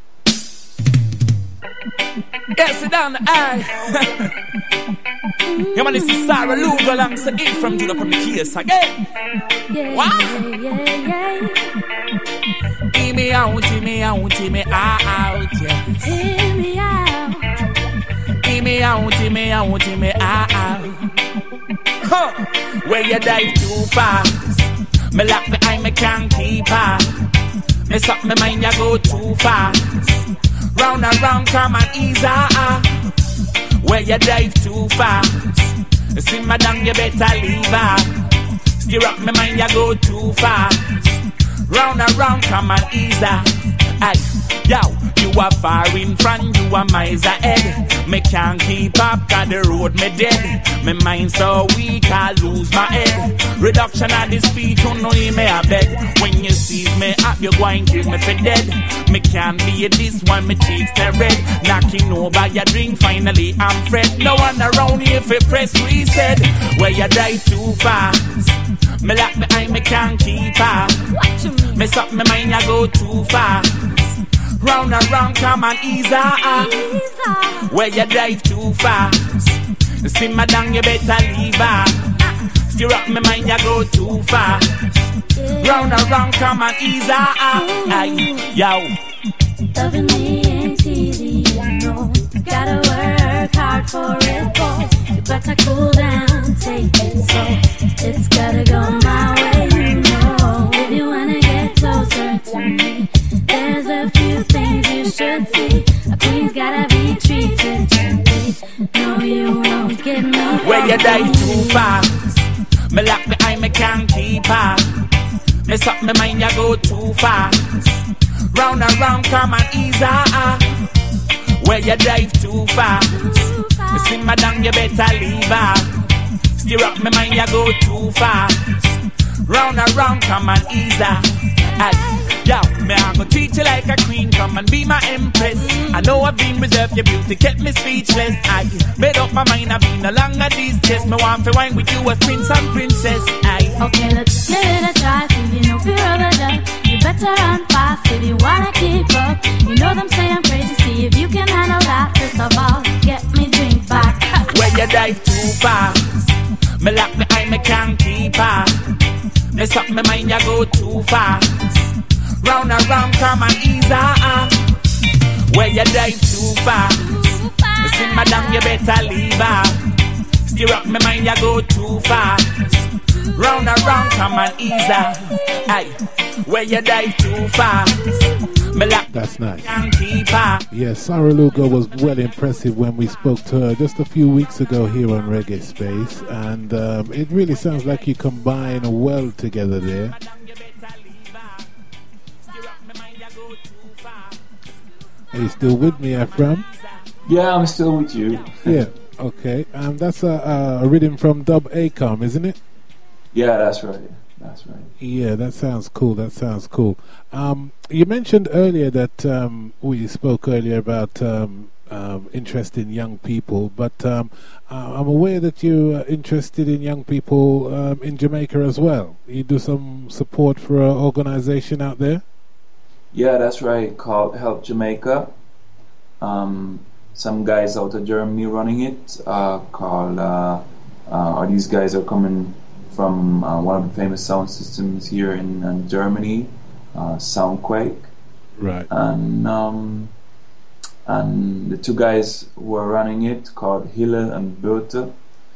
Yes, sit down the eye. Yeah, man, this is Sarah Lugo alongside it from Judah from the Kiss again. Yeah, wow. Yeah. Hear me out, yeah. Hear me out. Hear me out. Huh. Where you dive too fast, me lock behind, me can't keep her. Me suck me mind, you go too fast. Round and round, come and ease her. Where you dive too fast, simmer down, you better leave her. Stir up me mind, you go too fast. Round and round, come and ease her. Aye, yo, you are far in front, you are miles ahead. Me can't keep up, cause the road me dead. Me mind so weak, I lose my head. Reduction of the speed, you know you may have beg. When you see me up, you go and kill me for dead. Me can't be this one, me cheeks they red. Knocking over your drink, finally I'm fret. No one around here if it press reset. Where you die too fast, me lock behind, me can't keep her. Me suck me mind, you go too fast. Round and round, come and ease her. Where you drive too fast, Simmer down, you better leave her. Stir up my mind, you go too far. Round and round, come and ease her. Yo. Loving me ain't easy, I know. Gotta work hard for it, boy. You better cool down, take it slow. It's gotta go my way, you know. If you wanna get closer to me, there's a few things you should see. A queen's gotta be treated gently. No, you won't get me. Where you dive too fast. Me lock me eye, me can't keep her. Me suck me mind, you go too fast. Round and round, come and ease her. Where you dive too fast. Me simmer down, you better leave her. Stir up me mind, you go too fast. Round and round, come and ease her. Yo, me I go treat you like a queen. Come and be my empress. I know I've been reserved, your beauty kept me speechless. I made up my mind, I've been no longer these days. Me want to wine with you as prince and princess. Okay, let's give it a try. See you no fear of a doubt. You better run fast if you wanna keep up. You know them say I'm crazy. See if you can handle that. First of all, get me drink back. Where you dive too fast. Me lock me eye, me can't keep her. Me suck me mind, you go too fast. Round and round, come and ease her. Where you dive too fast. Me simmer down, you better leave her. Stir up me mind, you go too fast. Round and round, come and ease her. Where you dive too fast. Me lock That's nice. can't keep her. Yes, Sarah Lugo was well impressive when we spoke to her just a few weeks ago here on Reggae Space, and it really sounds like you combine well together there. Are you still with me, Ephraim? Yeah, I'm still with you. Yeah, okay. That's a rhythm from Dub Acom, isn't it? Yeah, that's right. That's right. Yeah, that sounds cool. That sounds cool. You mentioned earlier that we spoke earlier about interest in young people, but I'm aware that you're interested in young people in Jamaica as well. You do some support for an organization out there? Yeah, that's right. Called Help Jamaica. Some guys out of Germany running it. These guys are coming from one of the famous sound systems here in Germany, Soundquake. Right. And the two guys who are running it, called Hille and Birte,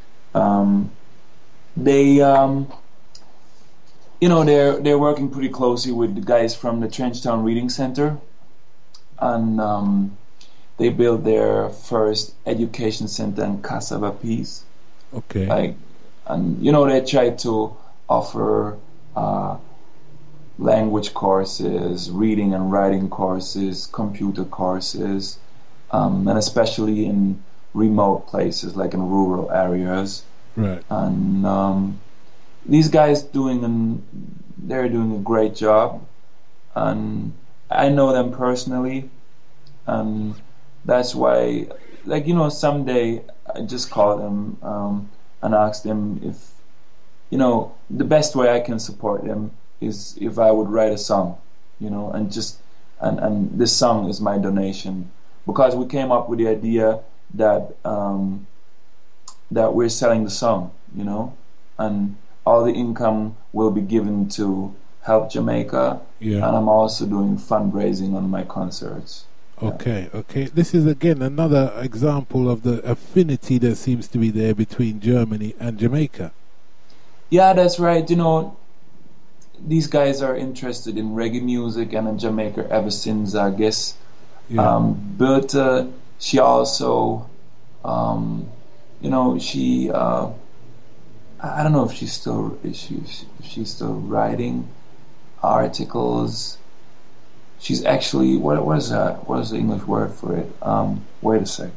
they're working pretty closely with the guys from the Trenchtown Reading Center, and they built their first education center in Cassava Peace. Okay. They try to offer language courses, reading and writing courses, computer courses, and especially in remote places like in rural areas. Right. And these guys they're doing a great job, and I know them personally, and that's why, someday I just call them and ask them if, the best way I can support them is if I would write a song, and this song is my donation, because we came up with the idea that we're selling the song, and all the income will be given to Help Jamaica, yeah. And I'm also doing fundraising on my concerts. Okay. This is again another example of the affinity that seems to be there between Germany and Jamaica. Yeah, that's right. These guys are interested in reggae music and in Jamaica ever since, I guess. Yeah. Berta, she also, she. I don't know if she's still writing articles. She's actually what is that? What is the English word for it? Wait a sec.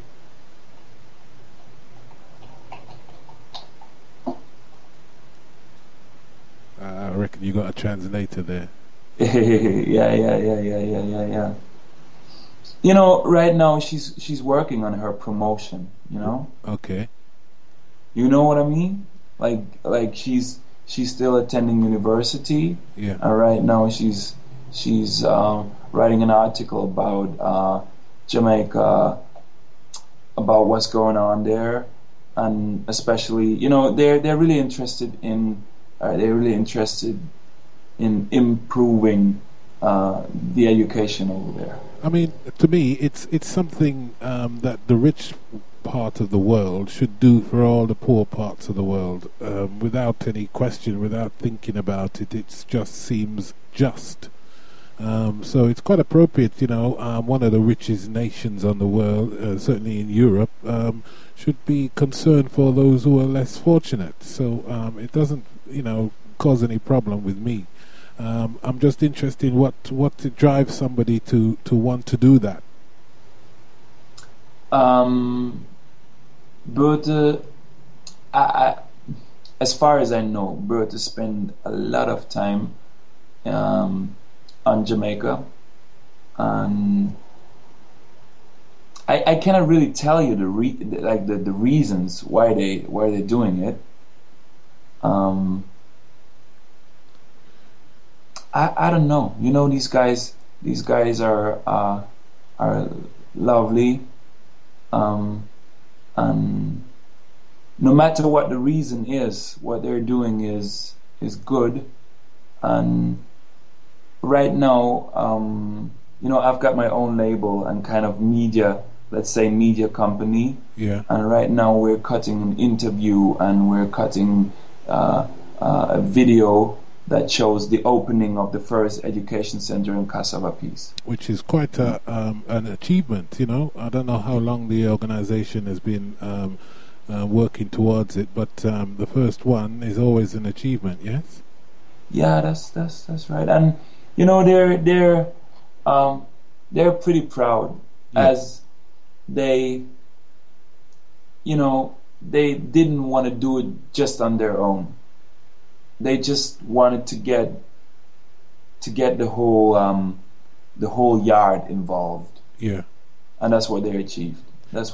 I reckon you got a translator there. Yeah. Right now she's working on her promotion. Okay. You know what I mean? Like she's still attending university. Yeah. And right now she's writing an article about Jamaica, about what's going on there, and especially, they're really interested in improving the education over there. I mean, to me, it's something that the rich part of the world should do for all the poor parts of the world, without any question, without thinking about it. It just seems just. So it's quite appropriate, one of the richest nations on the world, certainly in Europe, should be concerned for those who are less fortunate. So it doesn't, cause any problem with me. I'm just interested in what drives somebody to want to do that. Bertha, as far as I know, Bertha spent a lot of time on Jamaica, and I cannot really tell you the reasons why they're doing it. I don't know. These guys are lovely, and no matter what the reason is, what they're doing is good. And right now, I've got my own label and kind of media company. Yeah. And right now we're cutting an interview, and we're cutting a video that shows the opening of the first education center in Cassava Peace, which is quite an achievement. I don't know how long the organization has been working towards it, but the first one is always an achievement. Yes. Yeah, that's right. And they're pretty proud, as they they didn't want to do it just on their own. They just wanted to get the whole yard involved. Yeah. And that's what they achieved.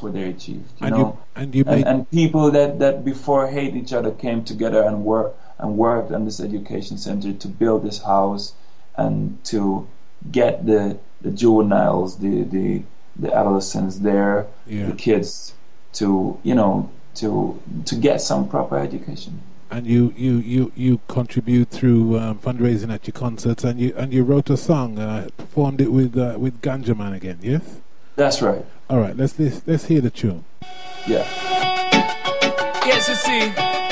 And people that before hate each other came together and worked on this education center to build this house and to get the juveniles, the adolescents there, the kids to get some proper education. And you contribute through fundraising at your concerts, and you wrote a song, performed it with Ganja Man again, yes? That's right. All right, let's hear the tune. Yeah. Yes, you see,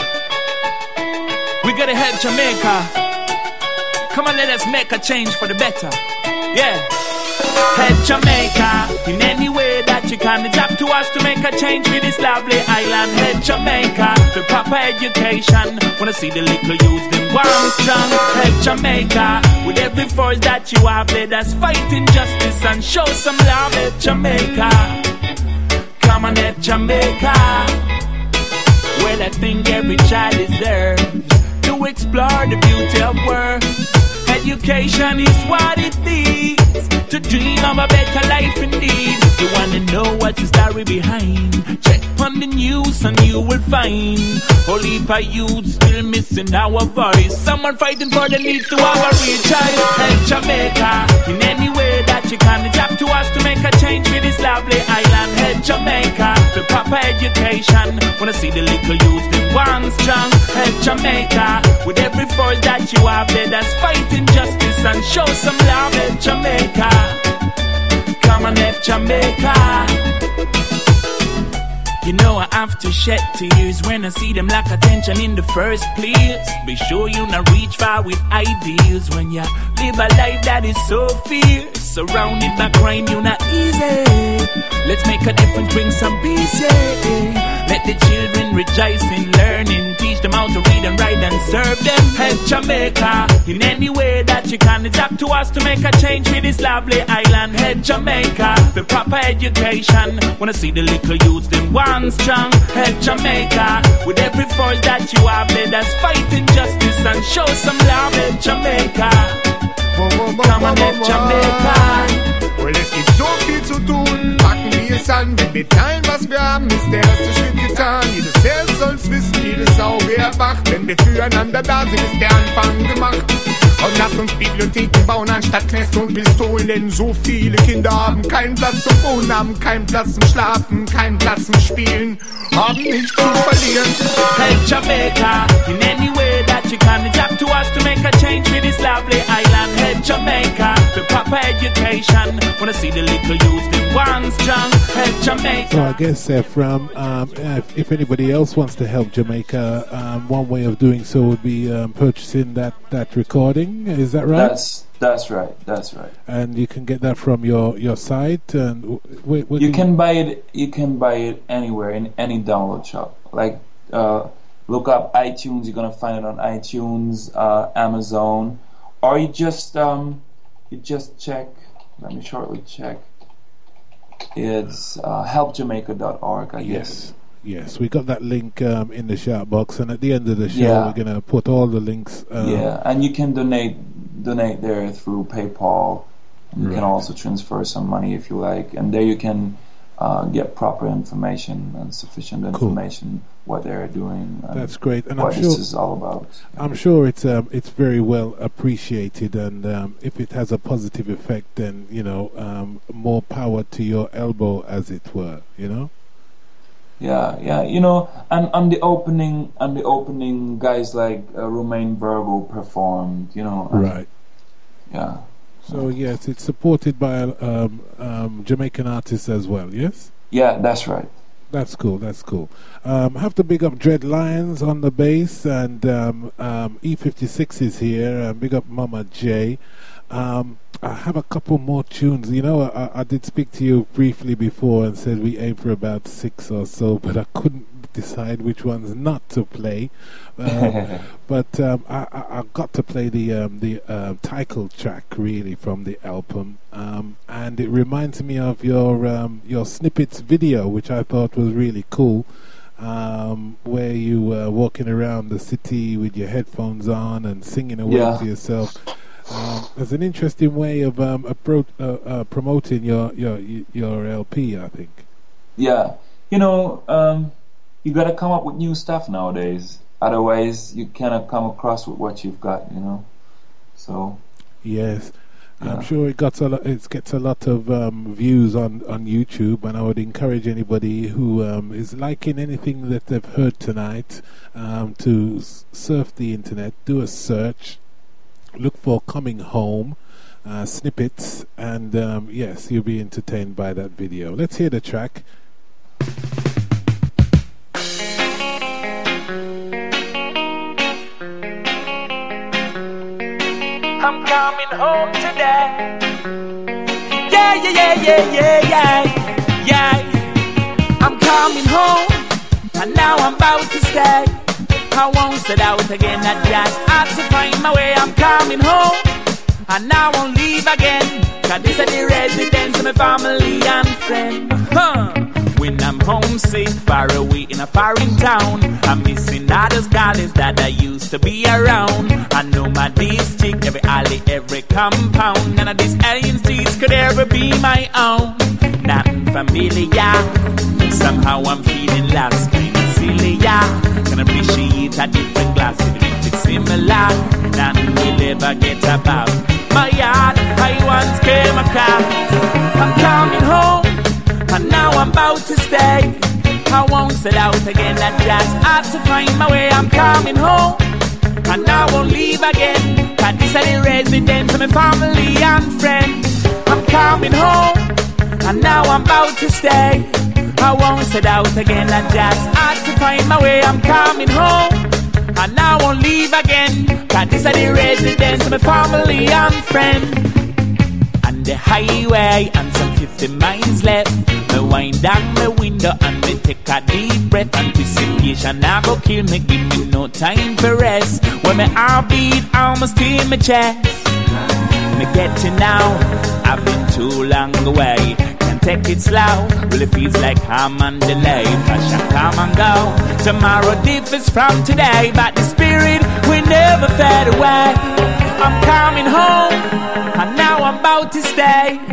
we gotta help Jamaica. Come on, let us make a change for the better. Yeah. Help Jamaica in any way that you can. It's up to us to make a change for this lovely island. Help Jamaica for proper education. Wanna see the little youth them warm strong. Help Jamaica with every force that you have. Let us fight injustice and show some love. Help Jamaica. Come on, help Jamaica. Well, I think every child deserves to explore the beauty of work. Education is what it needs to dream of a better life indeed. You wanna know what's the story behind? Check on the news and you will find whole heap of youth still missing our voice. Someone fighting for the needs to have a real child. Help Jamaica in any way that you can. It's up to us to make a change for this lovely island. Help Jamaica for proper education. Wanna see the little youth them one strong. Help Jamaica with every force that you have. Let us fight injustice and show some love. Help Jamaica. Come on, help Jamaica. You know I have to shed tears when I see them lack attention in the first place. Be sure you not reach far with ideals when you live a life that is so fierce. Surrounded by crime, you not easy. Let's make a difference, bring some peace, yeah. Let the children rejoice in learning. Teach them how to read and write and serve them. Help Jamaica in any way that you can. It's up to us to make a change for this lovely island. Help Jamaica for proper education. Wanna see the little youths them one strong. Help Jamaica with every force that you have. Let us fight injustice and show some love. Help Jamaica. Come on, help Jamaica. Well, it's gibt so viel zu tun. Packen wir es an, wir mitteilen, was wir haben, ist der erste Schritt getan. Jedes Herz soll's wissen, jedes Auge erwacht. Wenn wir füreinander da sind, ist der Anfang gemacht. Und lass uns Bibliotheken bauen anstatt Knäste und Pistolen. Denn so viele Kinder haben keinen Platz zum Wohnen, haben keinen Platz zum Schlafen, keinen Platz zum Spielen, haben nichts zu verlieren. Hey Jamaica, in any way that you can, it's up to us to make a change for this lovely island. Hey Jamaica, for proper education, wanna see the little youth, the ones strong. Hey Jamaica. So I guess Ephraim, if anybody else wants to help Jamaica, one way of doing so would be purchasing that recording. Is that right? That's right. That's right. And you can get that from your site, and you can buy it. You can buy it anywhere in any download shop. Like look up iTunes. You're gonna find it on iTunes, Amazon, or you just check. Let me shortly check. It's helpjamaica.org. I guess. Yes, we got that link in the shout box, and at the end of the show, we're gonna put all the links. And you can donate there through PayPal. And you can also transfer some money if you like, and there you can get proper information and sufficient information what they're doing. And that's great, and what this is all about. I'm sure it's very well appreciated, and if it has a positive effect, then more power to your elbow, as it were. Yeah, and the opening guys like Romain Virgo performed, right. Yeah. So yes, it's supported by Jamaican artists as well. Yes. Yeah, that's right. That's cool. I have to big up Dread Lions on the bass, and E56 is here. Big up Mama J. I have a couple more tunes. I did speak to you briefly before and said we aim for about 6 or so, but I couldn't decide which ones not to play. But I got to play the title track really from the album, and it reminds me of your Snippets video, which I thought was really cool. Where you were walking around the city with your headphones on and singing away to yourself. It's an interesting way of promoting your LP, I think. Yeah, you gotta come up with new stuff nowadays. Otherwise, you cannot come across with what you've got. So. Yes. I'm sure it gets a lot of views on YouTube, and I would encourage anybody who is liking anything that they've heard tonight to surf the internet, do a search, look for Coming Home Snippets, and yes, you'll be entertained by that video. Let's hear the track. I'm coming home today. Yeah. I'm coming home, and now I'm about to stay. I won't set out again, I just have to find my way. I'm coming home, and I won't leave again. Cause this is the residence of my family and friends. When I'm homesick, far away in a foreign town, I'm missing all those guys that I used to be around. I know my district, every alley, every compound. None of these alien streets could ever be my own. Nothing familiar, somehow I'm feeling lost, kind of silly, yeah. Can appreciate a different glass, even if it's similar. Nothing will ever get about my yard I once came across. I'm coming home, and now I'm about to stay. I won't set out again, I just have to find my way. I'm coming home, and I won't leave again. Cause this is the residence of my family and friends. I'm coming home, and now I'm about to stay. I won't set out again, I just have to find my way. I'm coming home, and I won't leave again. Cause this is the residence of my family and friends. On the highway, and some 50 miles left, me wind down my window and me take a deep breath. Anticipation now go kill me, give me no time for rest. When my heart beat almost in my chest, me getting now, I've been too long away. Can't take it slow, really feels like I'm on delay. Fashion come and go, tomorrow differs from today, but the spirit will never fade away. I'm coming home, and now I'm about to stay.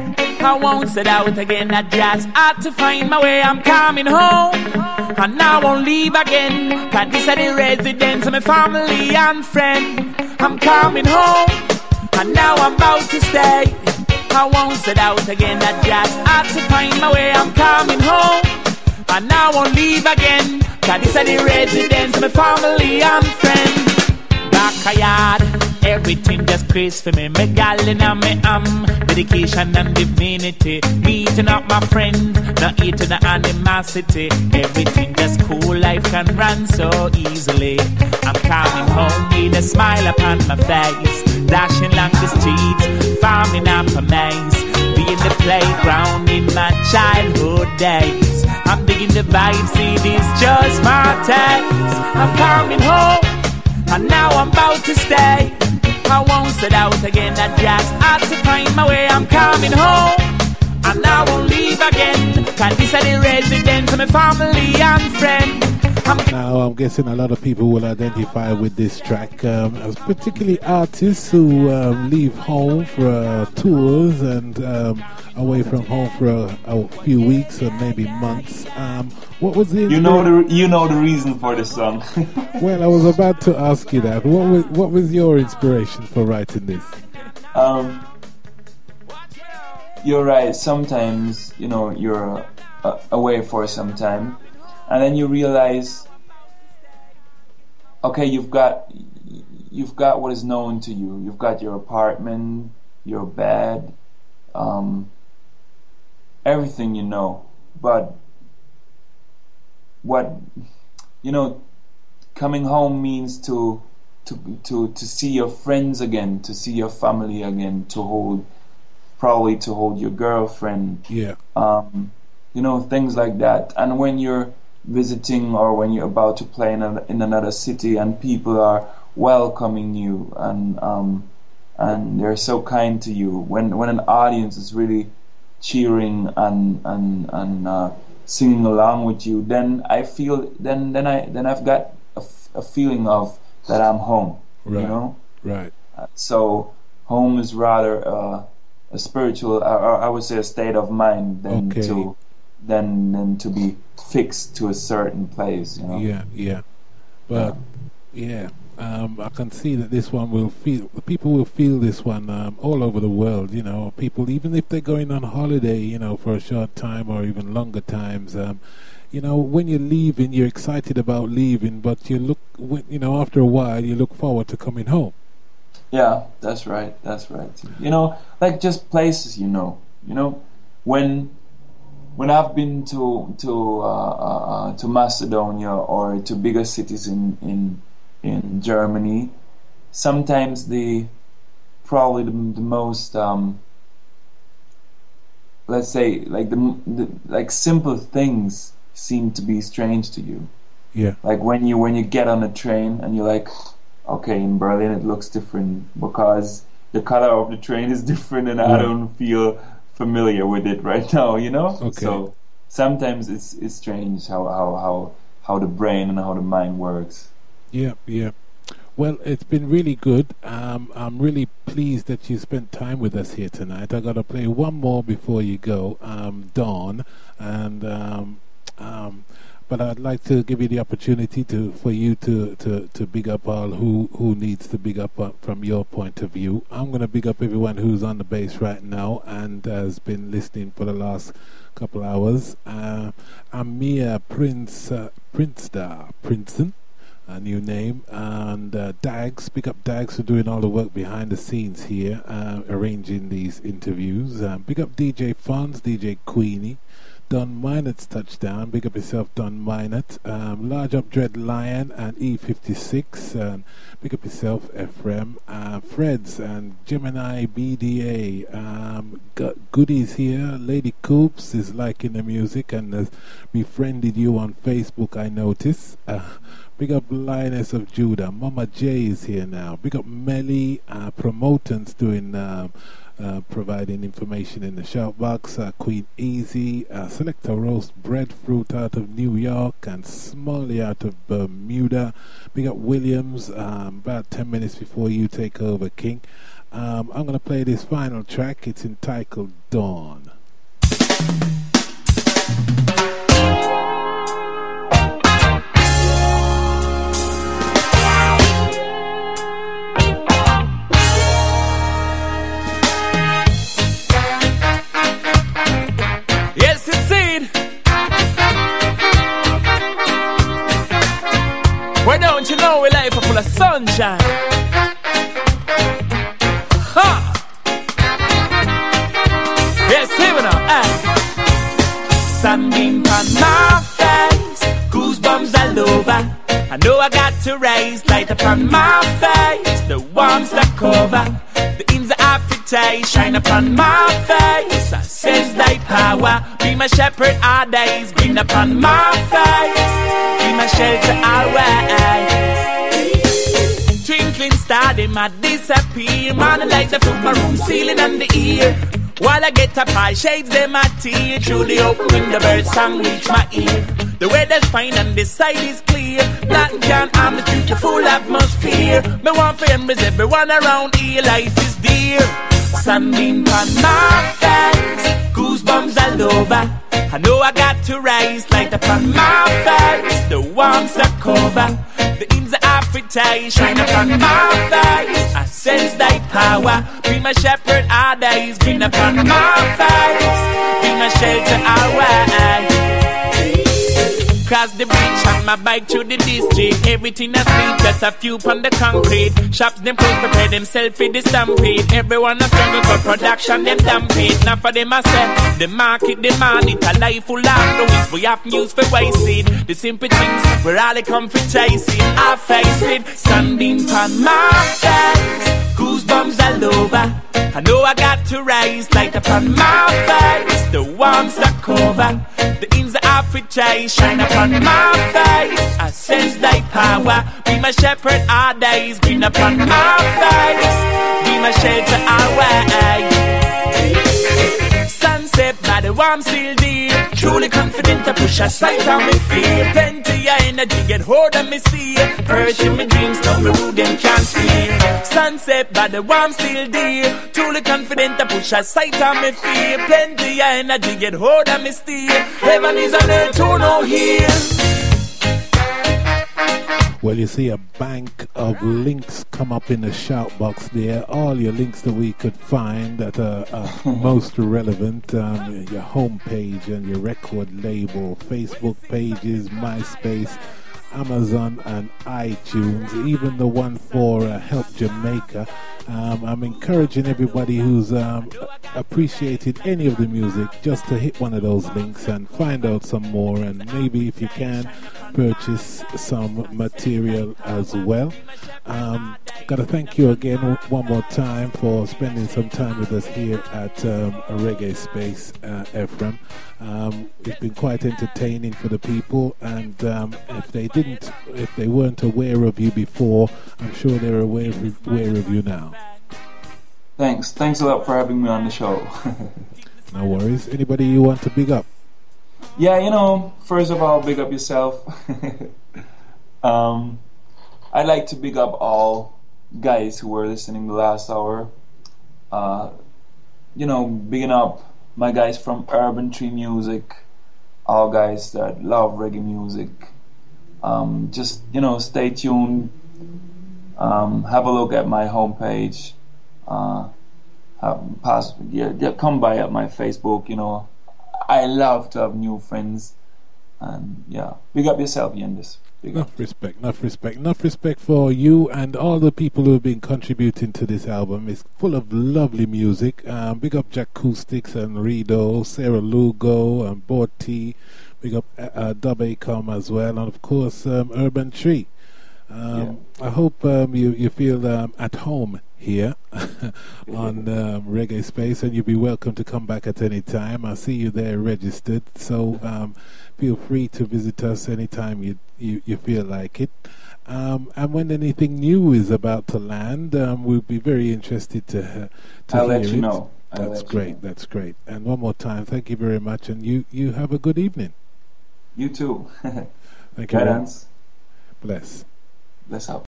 I won't set out again. I just had to find my way. I'm coming home, and I won't leave again. Cause this is the residence of my family and friend. I'm coming home, and now I'm about to stay. I won't set out again. I just had to find my way. I'm coming home, and I won't leave again. Cause this is the residence of my family and friend. Backyard, everything just crazy for me. Me gal and me dedication and divinity. Meeting up my friends, not eating the animosity. Everything just cool, life can run so easily. I'm coming home with a smile upon my face, dashing along the streets, farming up a maze. Be in the playground in my childhood days. I'm digging the vibe, see this just my taste. I'm coming home, and now I'm about to stay. I won't set out again. I just had to find my way. I'm coming home, and I won't leave again. Cause this is the residence of my family and friend. Now I'm guessing a lot of people will identify with this track, as particularly artists who leave home for tours and away from home for a few weeks or maybe months. What was the you know the reason for the song? Well, I was about to ask you that. What was your inspiration for writing this? You're right. Sometimes you're away for some time, and then you realize, okay, you've got what is known to you. You've got your apartment, your bed, everything you know. But what coming home means to see your friends again, to see your family again, to hold your girlfriend. Yeah. Things like that. And when you're visiting or when you're about to play in another city and people are welcoming you and they're so kind to you, when an audience is really cheering and singing along with you, then I feel then I've got a feeling of that I'm home. Right. Right. So home is rather a spiritual, or I would say a state of mind than to be fixed to a certain place. Yeah. But I can see that this one people will feel this one all over the world. People, even if they're going on holiday, for a short time or even longer times. When you're leaving, you're excited about leaving, but you look, after a while, you look forward to coming home. Yeah, that's right. Like just places, when I've been to Macedonia or to bigger cities in Germany, sometimes probably the most let's say like simple things seem to be strange to you. Yeah. Like when you get on a train and you're like, okay, in Berlin it looks different because the color of the train is different and I don't feel familiar with it right now, Okay. So sometimes it's strange how the brain and how the mind works. Yeah. Well, it's been really good. I'm really pleased that you spent time with us here tonight. I got to play one more before you go, Dawn, and but I'd like to give you the opportunity for you to big up all who needs to big up from your point of view. I'm going to big up everyone who's on the bass right now and has been listening for the last couple hours. I'm Mia Princeton, a new name, and Dags, big up Dags for doing all the work behind the scenes here, arranging these interviews. Big up DJ Fonz, DJ Queenie, Don Minot's touchdown, big up yourself Don Minot, Large Up Dread Lion and E56, and big up yourself Ephraim, Freds and Gemini BDA, Goodies here, Lady Coops is liking the music and has befriended you on Facebook, I notice. Big up Lioness of Judah, Mama J is here now, big up Melly, Promotants doing providing information in the shout box, Queen Easy, Selector Roast Breadfruit out of New York and Smalley out of Bermuda. Big up Williams, about 10 minutes before you take over, King. I'm going to play this final track. It's entitled Dawn. Yes, indeed. Why don't you know we life are full of sunshine? Ha! Yes, here we now. Sunbeam on my face, goosebumps all over. I know I got to raise light upon my face. The warmth that cover, the ins of Africa shine upon my face. I sense thy power, be my shepherd all days. Green upon my face, be my shelter always. Twinkling star, they might disappear. Man, like the fruit, my room ceiling and the ear. While I get up high, shades them my tear. Through the open window, bird song reach my ear. The weather's fine and the sight is clear. Nothing can harm the beautiful atmosphere. Me want for embers, everyone around here. Life is dear. Sunbeam on my face, goosebumps all over. I know I got to rise, light upon my face. The warmth that cover, the ins of Africa shine upon my face. I sense thy power, be my shepherd all days. Green upon my face, be my shelter always. Cross the bridge on my bike through the district. Everything I see, just a few on the concrete. Shops them close, prepare themselves for the stampede. Everyone a struggle for production, them stampede. Now for them I say, the market demand it. A life full of noise, we have news for wasted. The simple things, where all they come for chasing. I face it, sunbeam on my face, goosebumps all over. I know I got to rise, light upon my face. The warmth that cover, the ins of Africa shine upon my face. I sense thy power, be my shepherd all days. Green upon my face, be my shelter always. Sunset by the warm still dear. Truly confident to push aside on me fear. Plenty of energy get hold of me steer. Pursue my dreams, no me who them can't steer. Sunset by the warm still dear. Truly confident to push aside on me fear. Plenty of energy get hold of me steer. Heaven is on earth who know here. Well, you see a bank of links come up in the shout box there. All your links that we could find that are most relevant. Your homepage and your record label, Facebook pages, MySpace, Amazon and iTunes, even the one for Help Jamaica. I'm encouraging everybody who's appreciated any of the music just to hit one of those links and find out some more, and maybe if you can purchase some material as well. Gotta thank you again one more time for spending some time with us here at Reggae Space, Ephraim. It's been quite entertaining for the people, and if they weren't aware of you before, I'm sure they're aware of you now. Thanks a lot for having me on the show. No worries. Anybody you want to big up? Yeah, first of all, big up yourself. I'd like to big up all guys who were listening the last hour. Bigging up my guys from Urban Tree Music, all guys that love reggae music. Just stay tuned. Have a look at my homepage. Come by at my Facebook. I love to have new friends, and big up yourself, Yendis. Enough respect for you and all the people who have been contributing to this album. It's full of lovely music. Big up Jacoustics and Rido, Sarah Lugo and Borty. Big up Dub Acom as well, and of course Urban Tree. I hope you feel at home here on Reggae Space, and you'll be welcome to come back at any time. I see you there registered, so feel free to visit us anytime you feel like it. And when anything new is about to land, we'll be very interested to hear it. I'll let you know. That's great. And one more time, thank you very much, and you have a good evening. You too. Thank you. Guidance. Bless. Bless up.